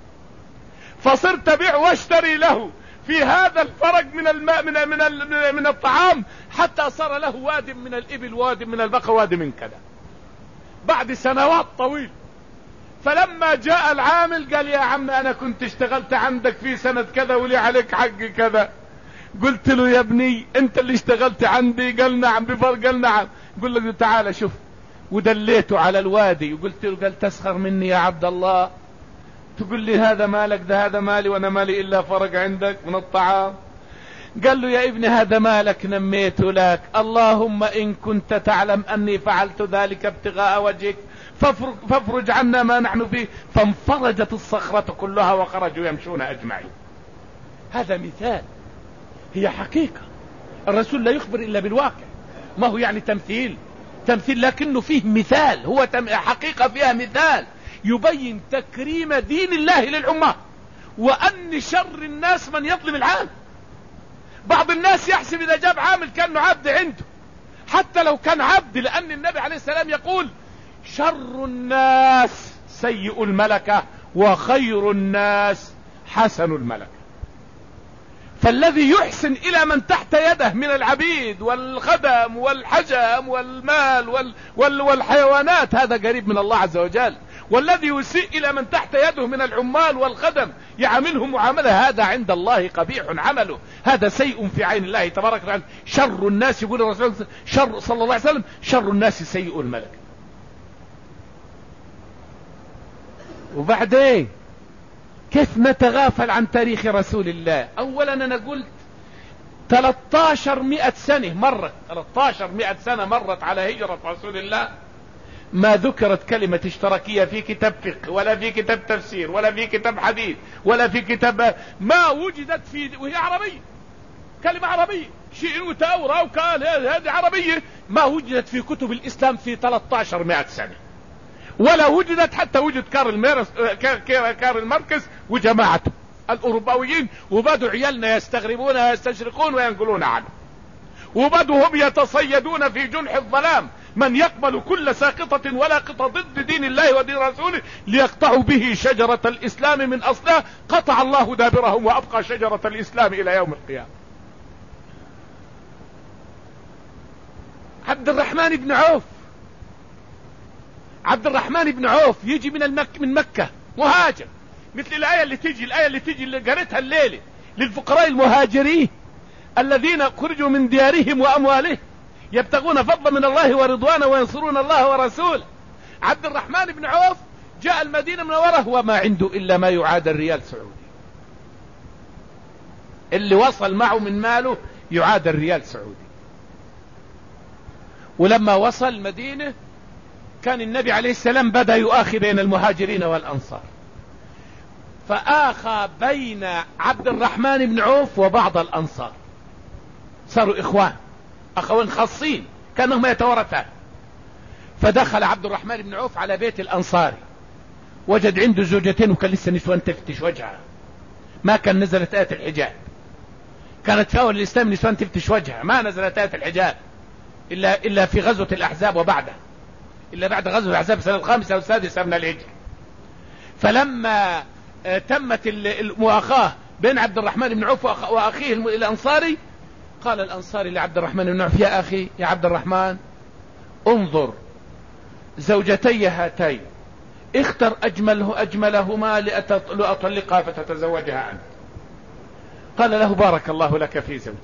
فصرت ابيع واشتري له في هذا الفرق من الماء من من من الطعام حتى صار له واد من الابل واد من البقر واد من كذا بعد سنوات طويل. فلما جاء العامل قال يا عم انا كنت اشتغلت عندك في سنة كذا ولي عليك حق كذا. قلت له يا ابني انت اللي اشتغلت عندي؟ قال نعم. بفرق قال نعم. قل له تعالى شوف، ودليته على الوادي وقلت له قال تسخر مني يا عبد الله، تقول لي هذا مالك ده هذا مالي وانا مالي الا فرق عندك من الطعام. قال له يا ابني هذا مالك نميته لك، اللهم ان كنت تعلم اني فعلت ذلك ابتغاء وجهك فافرج, فافرج عنا ما نحن فيه، فانفرجت الصخرة كلها وخرجوا يمشون اجمعين. هذا مثال، هي حقيقة، الرسول لا يخبر الا بالواقع، ما هو يعني تمثيل تمثيل لكنه فيه مثال، هو حقيقة فيها مثال يبين تكريم دين الله للعمال، وأن شر الناس من يظلم العامل. بعض الناس يحسب إذا جاب عامل كأنه عبد عنده، حتى لو كان عبد، لأن النبي عليه السلام يقول شر الناس سيء الملكة وخير الناس حسن الملكة. فالذي يحسن إلى من تحت يده من العبيد والخدم والحجم والمال وال وال والحيوانات هذا قريب من الله عز وجل، والذي يسيء إلى من تحت يده من العمال والخدم يعاملهم معاملة هذا عند الله قبيح عمله، هذا سيء في عين الله تبارك وتعالى. شر الناس، يقول الرسول شر صلى الله عليه وسلم شر الناس سيء الملك. وبعدين كيف نتغافل عن تاريخ رسول الله؟ اولا انا قلت ثلاثة عشر مئة سنة مرت ثلاثة عشر مئة سنة مرت على هجرة رسول الله، ما ذكرت كلمة اشتراكية في كتاب فقه ولا في كتاب تفسير ولا في كتاب حديث ولا في كتاب، ما وجدت في، وهي عربية، كلمة عربية، شيء وتأورا وقال هذه عربية، ما وجدت في كتب الإسلام في ثلاثة عشر مئة سنة، ولا وجدت حتى وجد كارل ميرس كارل ماركس وجماعته الأوروباويين، وبدوا عيالنا يستغربون ويستشرقون وينقلون عنه، وبدوا هم يتصيدون في جنح الظلام من يقبل كل ساقطة ولا قطة ضد دين الله ودين رسوله ليقطعوا به شجرة الإسلام من أصلها. قطع الله دابرهم وأبقى شجرة الإسلام إلى يوم القيامة. عبد الرحمن بن عوف عبد الرحمن بن عوف يجي من المك من مكة مهاجر، مثل الآية اللي تيجي الآية اللي تيجي اللي قريتها الليلة للفقراء المهاجرين الذين خرجوا من ديارهم وأموالهم يبتغون فضلا من الله ورضوانا وينصرون الله ورسوله. عبد الرحمن بن عوف جاء المدينة المنورة وما عنده إلا ما يعادل ريال سعودي، اللي وصل معه من ماله يعادل ريال سعودي. ولما وصل المدينة كان النبي عليه السلام بدأ يؤاخي بين المهاجرين والأنصار، فآخى بين عبد الرحمن بن عوف وبعض الأنصار، صاروا إخوان أخوين خاصين كانهم يتورثان. فدخل عبد الرحمن بن عوف على بيت الأنصاري، وجد عنده زوجتين وكان لسه نسوان تفتش وجهها، ما كان نزلت آية الحجاب، كانت في أول الإسلام نسوان تفتش وجهها، ما نزلت آية الحجاب إلا, إلا في غزوة الأحزاب وبعدها، إلا بعد غزوة الأحزاب سنة الخامسة والسادسة من الهجرة. فلما تمت المؤاخاة بين عبد الرحمن بن عوف وأخيه الأنصاري، قال الأنصاري لعبد الرحمن بن عوف: يا أخي يا عبد الرحمن، انظر زوجتي هاتين، اختر أجمله أجملهما لأطلقها فتتزوجها أنت. قال له: بارك الله لك في زوجك.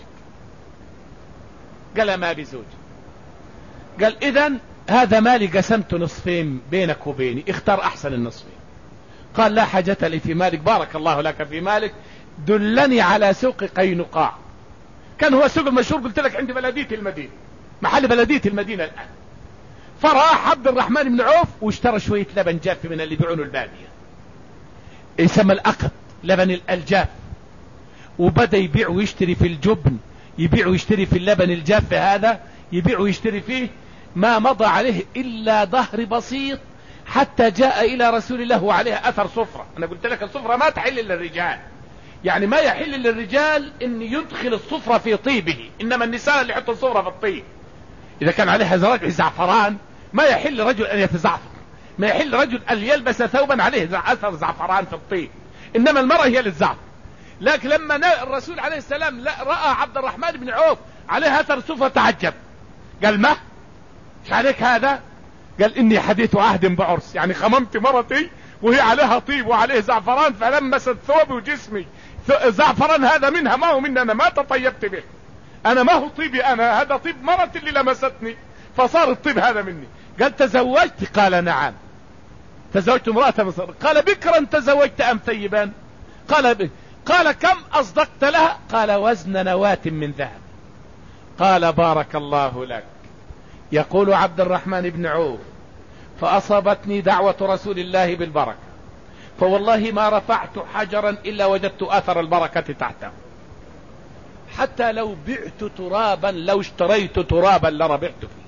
قال: ما بزوج. قال: إذن هذا مالي قسمت نصفين بينك وبيني، اختار أحسن النصفين. قال: لا حاجة لي في مالك، بارك الله لك في مالك، دلني على سوق قينقاع. كان هو السوق المشهور قلت لك عند بلدية المدينة، محل بلدية المدينة الآن. فراح عبد الرحمن بن عوف واشترى شوية لبن جاف من اللي بيعونه البادية، يسمى الأقط، لبن الجاف، وبدأ يبيع ويشتري في الجبن، يبيع ويشتري في اللبن الجاف هذا، يبيع ويشتري فيه. ما مضى عليه إلا ظهر بسيط حتى جاء إلى رسول الله وعليها أثر صفرة. أنا قلت لك الصفرة ما تحل للرجال، يعني ما يحل للرجال أن يدخل الصفرة في طيبه، إنما النساء اللي يحطوا الصفرة في الطيب. إذا كان عليها زرق زعفران ما يحل رجل أن يتزعفر، ما يحل رجل أن يلبس ثوبا عليه أثر زعفران في الطيب، إنما المرأة هي للزعفر. لكن لما الرسول عليه السلام رأى عبد الرحمن بن عوف عليه أثر صفرة تعجب، قال: ما مش عليك هذا؟ قال: إني حديث عهد بعرس، يعني خممت مرتي وهي عليها طيب وعليه زعفران، فلمست ثوبي وجسمي زعفران، هذا منها ما هو مني، أنا ما تطيبت به، أنا ما هو طيبي، أنا هذا طيب مرتي اللي لمستني، فصار الطيب هذا مني. قال: تزوجت؟ قال: نعم تزوجت امرأة مصر. قال: بكرا تزوجت أم ثيبا؟ قال: بك. قال: كم أصدقت لها؟ قال: وزن نواة من ذهب. قال: بارك الله لك. يقول عبد الرحمن بن عوف: فأصابتني دعوة رسول الله بالبركة، فوالله ما رفعت حجرا إلا وجدت أثر البركة تحته، حتى لو بعت ترابا، لو اشتريت ترابا لربحت فيه.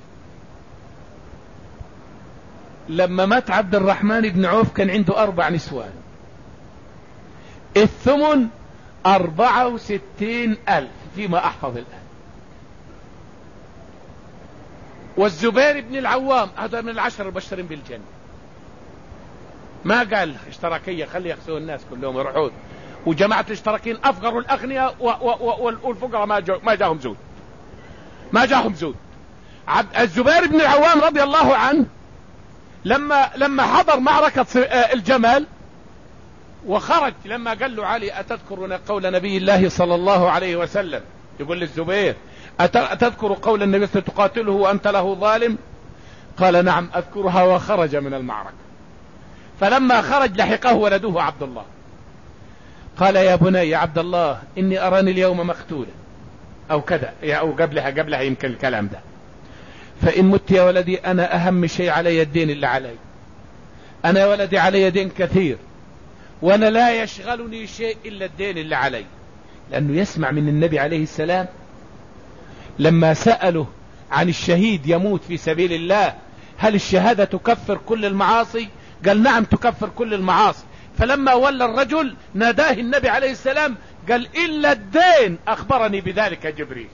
لما مات عبد الرحمن بن عوف كان عنده أربع نسوان، الثمن أربعة وستين ألف فيما أحفظ الآن. والزبير بن العوام هذا من العشر المبشرين بالجنة، ما قال اشتراكية خلي يخسوا الناس كلهم يروحون، وجماعة الاشتراكيين أفقروا الأغنياء والفقراء ما جا ما جاهم زود ما جاهم زود. الزبير بن العوام رضي الله عنه لما لما حضر معركة الجمل وخرج، لما قال له علي: أتذكر قول نبي الله صلى الله عليه وسلم؟ يقول للزبير: أتذكر قول النبي تقاتله وأنت له ظالم؟ قال: نعم أذكرها. وخرج من المعركة، فلما خرج لحقه ولده عبد الله، قال: يا بني يا عبد الله، إني أراني اليوم مقتولا، أو كذا، أو قبلها قبلها يمكن الكلام ده، فإن مت يا ولدي أنا أهم شيء علي الدين اللي علي، أنا يا ولدي علي دين كثير، وأنا لا يشغلني شيء إلا الدين اللي علي. لأنه يسمع من النبي عليه السلام لما سأله عن الشهيد يموت في سبيل الله: هل الشهادة تكفر كل المعاصي؟ قال: نعم تكفر كل المعاصي، فلما ولى الرجل ناداه النبي عليه السلام قال إلا الدين أخبرني بذلك جبريل.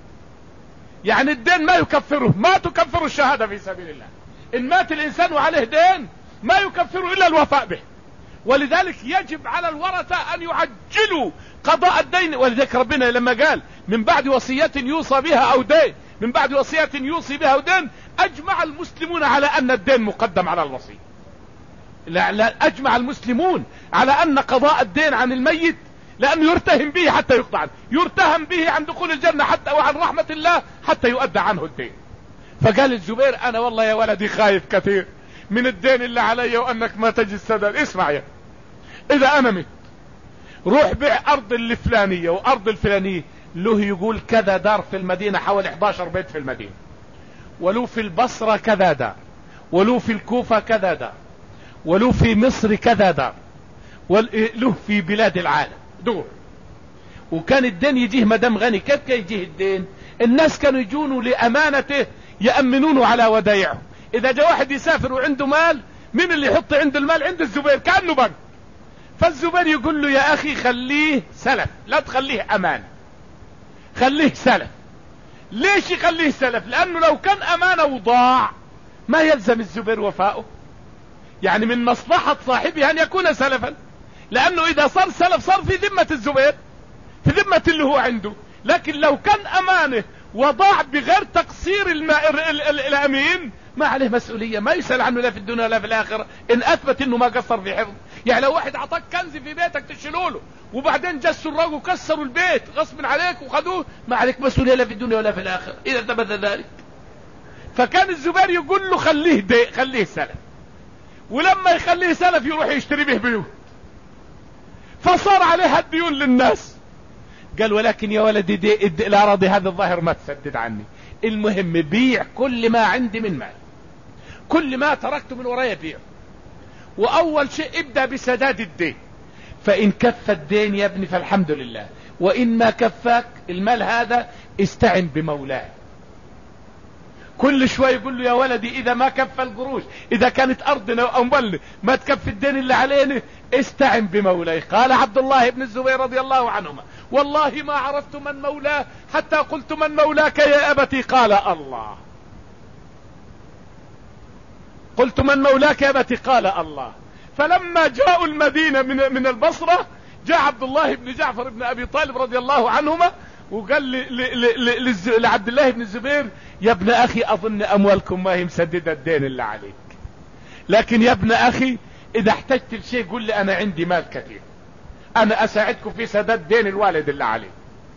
يعني الدين ما يكفره، ما تكفر الشهادة في سبيل الله. إن مات الإنسان وعليه دين ما يكفر إلا الوفاء به، ولذلك يجب على الورثة أن يعجلوا قضاء الدين. ولذلك ربنا لما قال من بعد وصية يوصى بها أو دين، من بعد وصية يوصي بها أو دين، أجمع المسلمون على أن الدين مقدم على الوصي. لا لا أجمع المسلمون على أن قضاء الدين عن الميت لأنه يرتهم به حتى يقضى عنه، يرتهم به عن دخول الجنة حتى وعن رحمة الله حتى يؤدى عنه الدين. فقال الزبير أنا والله يا ولدي خايف كثير من الدين اللي علي وأنك ما تجي السداد. اسمع يا إذا أنا مت روح بيع أرض الفلانية وأرض الفلانية، له يقول كذا دار في المدينة، حوالي إحدى عشر بيت في المدينة، ولو في البصرة كذا دار، ولو في الكوفة كذا دار، ولو في مصر كذا دار، ولو في بلاد العالم دور. وكان الدين يجيه مدام غني. كيف كان يجيه الدين؟ الناس كانوا يجونوا لأمانته يأمنونه على ودايعهم. إذا جاء واحد يسافر وعنده مال، من اللي يحط عنده المال؟ عند الزبير كأنه بنك. فالزبير يقول له يا أخي خليه سلف، لا تخليه أمانة، خليه سلف. ليش يخليه سلف؟ لأنه لو كان أمانة وضاع ما يلزم الزبير وفاؤه. يعني من مصلحة صاحبه أن يكون سلفا، لأنه إذا صار سلف صار في ذمة الزبير، في ذمة اللي هو عنده. لكن لو كان أمانة وضاع بغير تقصير الأمين ما عليه مسؤولية، ما يسأل عنه لا في الدنيا ولا في الآخرة إن أثبت إنه ما قصر في حفظ. يعني لو واحد عطاك كنز في بيتك تشيلوله وبعدين جسوا الراجل وكسروا البيت غصب عليك وخذوه، ما عليك مسؤولية لا في الدنيا ولا في الآخرة إذا ثبت ذلك. فكان الزبير يقول له خليه دي خليه سلف، ولما يخليه سلف يروح يشتري به بيوت، فصار عليها الديون للناس. قال ولكن يا ولدي دي الأراضي هذا الظاهر ما تسدد عني، المهم بيع كل ما عندي من مال، كل ما تركته من ورايا بيع، وأول شيء ابدأ بسداد الدين، فإن كف الدين يا ابني فالحمد لله، وإن ما كفاك المال هذا استعن بمولاه. كل شوي يقول له يا ولدي إذا ما كف القروش، إذا كانت أرضنا وأموالنا ما تكفي الدين اللي علينا استعن بمولاي. قال عبد الله بن الزبير رضي الله عنهما والله ما عرفت من مولاه حتى قلت من مولاك يا أبتي؟ قال الله. قلت من مولاك يا أبتي؟ قال الله. فلما جاءوا المدينة من, من البصرة جاء عبد الله بن جعفر بن أبي طالب رضي الله عنهما وقال لعبد الله بن الزبير يا ابن أخي أظن أموالكم ما هي مسددة الدين اللي عليك، لكن يا ابن أخي إذا احتجت لشيء قل لي أنا عندي مال كثير، أنا أساعدكم في سداد دين الوالد اللي عليه.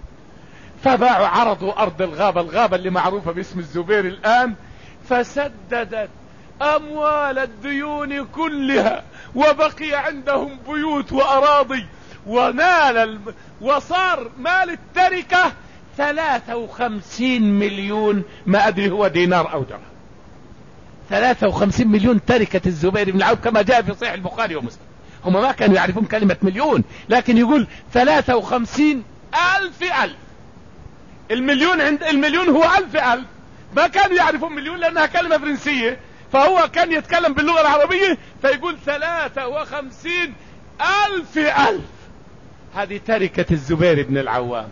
فباعوا عرضوا أرض الغابة، الغابة اللي معروفة باسم الزبير الآن، فسددت أموال الديون كلها، وبقي عندهم بيوت وأراضي، ونال الم... وصار مال التركة ثلاثة وخمسين مليون، ما أدري هو دينار أو درهم، ثلاثة وخمسين مليون تركة الزبير بن العوف كما جاء في صحيح البخاري ومسلم. هم ما كانوا يعرفون كلمة مليون، لكن يقول ثلاثة وخمسين ألف ألف. المليون عند المليون هو ألف ألف، ما كانوا يعرفون مليون لأنها كلمة فرنسية، فهو كان يتكلم باللغة العربية فيقول ثلاثة وخمسين ألف ألف. هذه تركة الزبير بن العوام.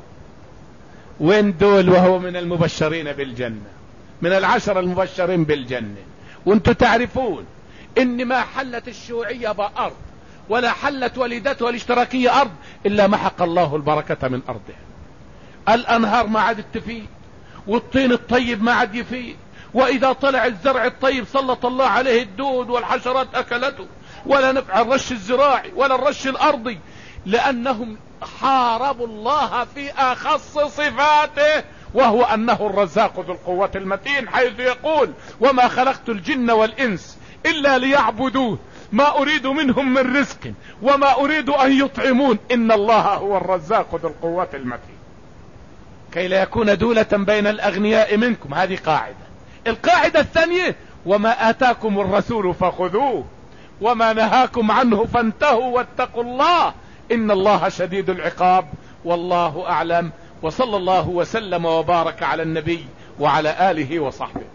وين دول وهو من المبشرين بالجنة، من العشر المبشرين بالجنة. وانتم تعرفون ان ما حلت الشيوعية بأرض ولا حلت والدتها الاشتراكية أرض إلا محق الله البركة من أرضها. الأنهار ما عادت تفيد، والطين الطيب ما عاد يفيد، وإذا طلع الزرع الطيب سلط الله عليه الدود والحشرات أكلته، ولا نفع الرش الزراعي ولا الرش الأرضي، لأنهم حاربوا الله في أخص صفاته، وهو أنه الرزاق ذو القوة المتين، حيث يقول وما خلقت الجن والإنس إلا ليعبدوه ما أريد منهم من رزق وما أريد أن يطعمون إن الله هو الرزاق ذو القوة المتين. كي لا يكون دولة بين الأغنياء منكم، هذه قاعدة. القاعدة الثانية وما آتاكم الرسول فخذوه وما نهاكم عنه فانتهوا واتقوا الله إن الله شديد العقاب. والله أعلم، وصلى الله وسلم وبارك على النبي وعلى آله وصحبه.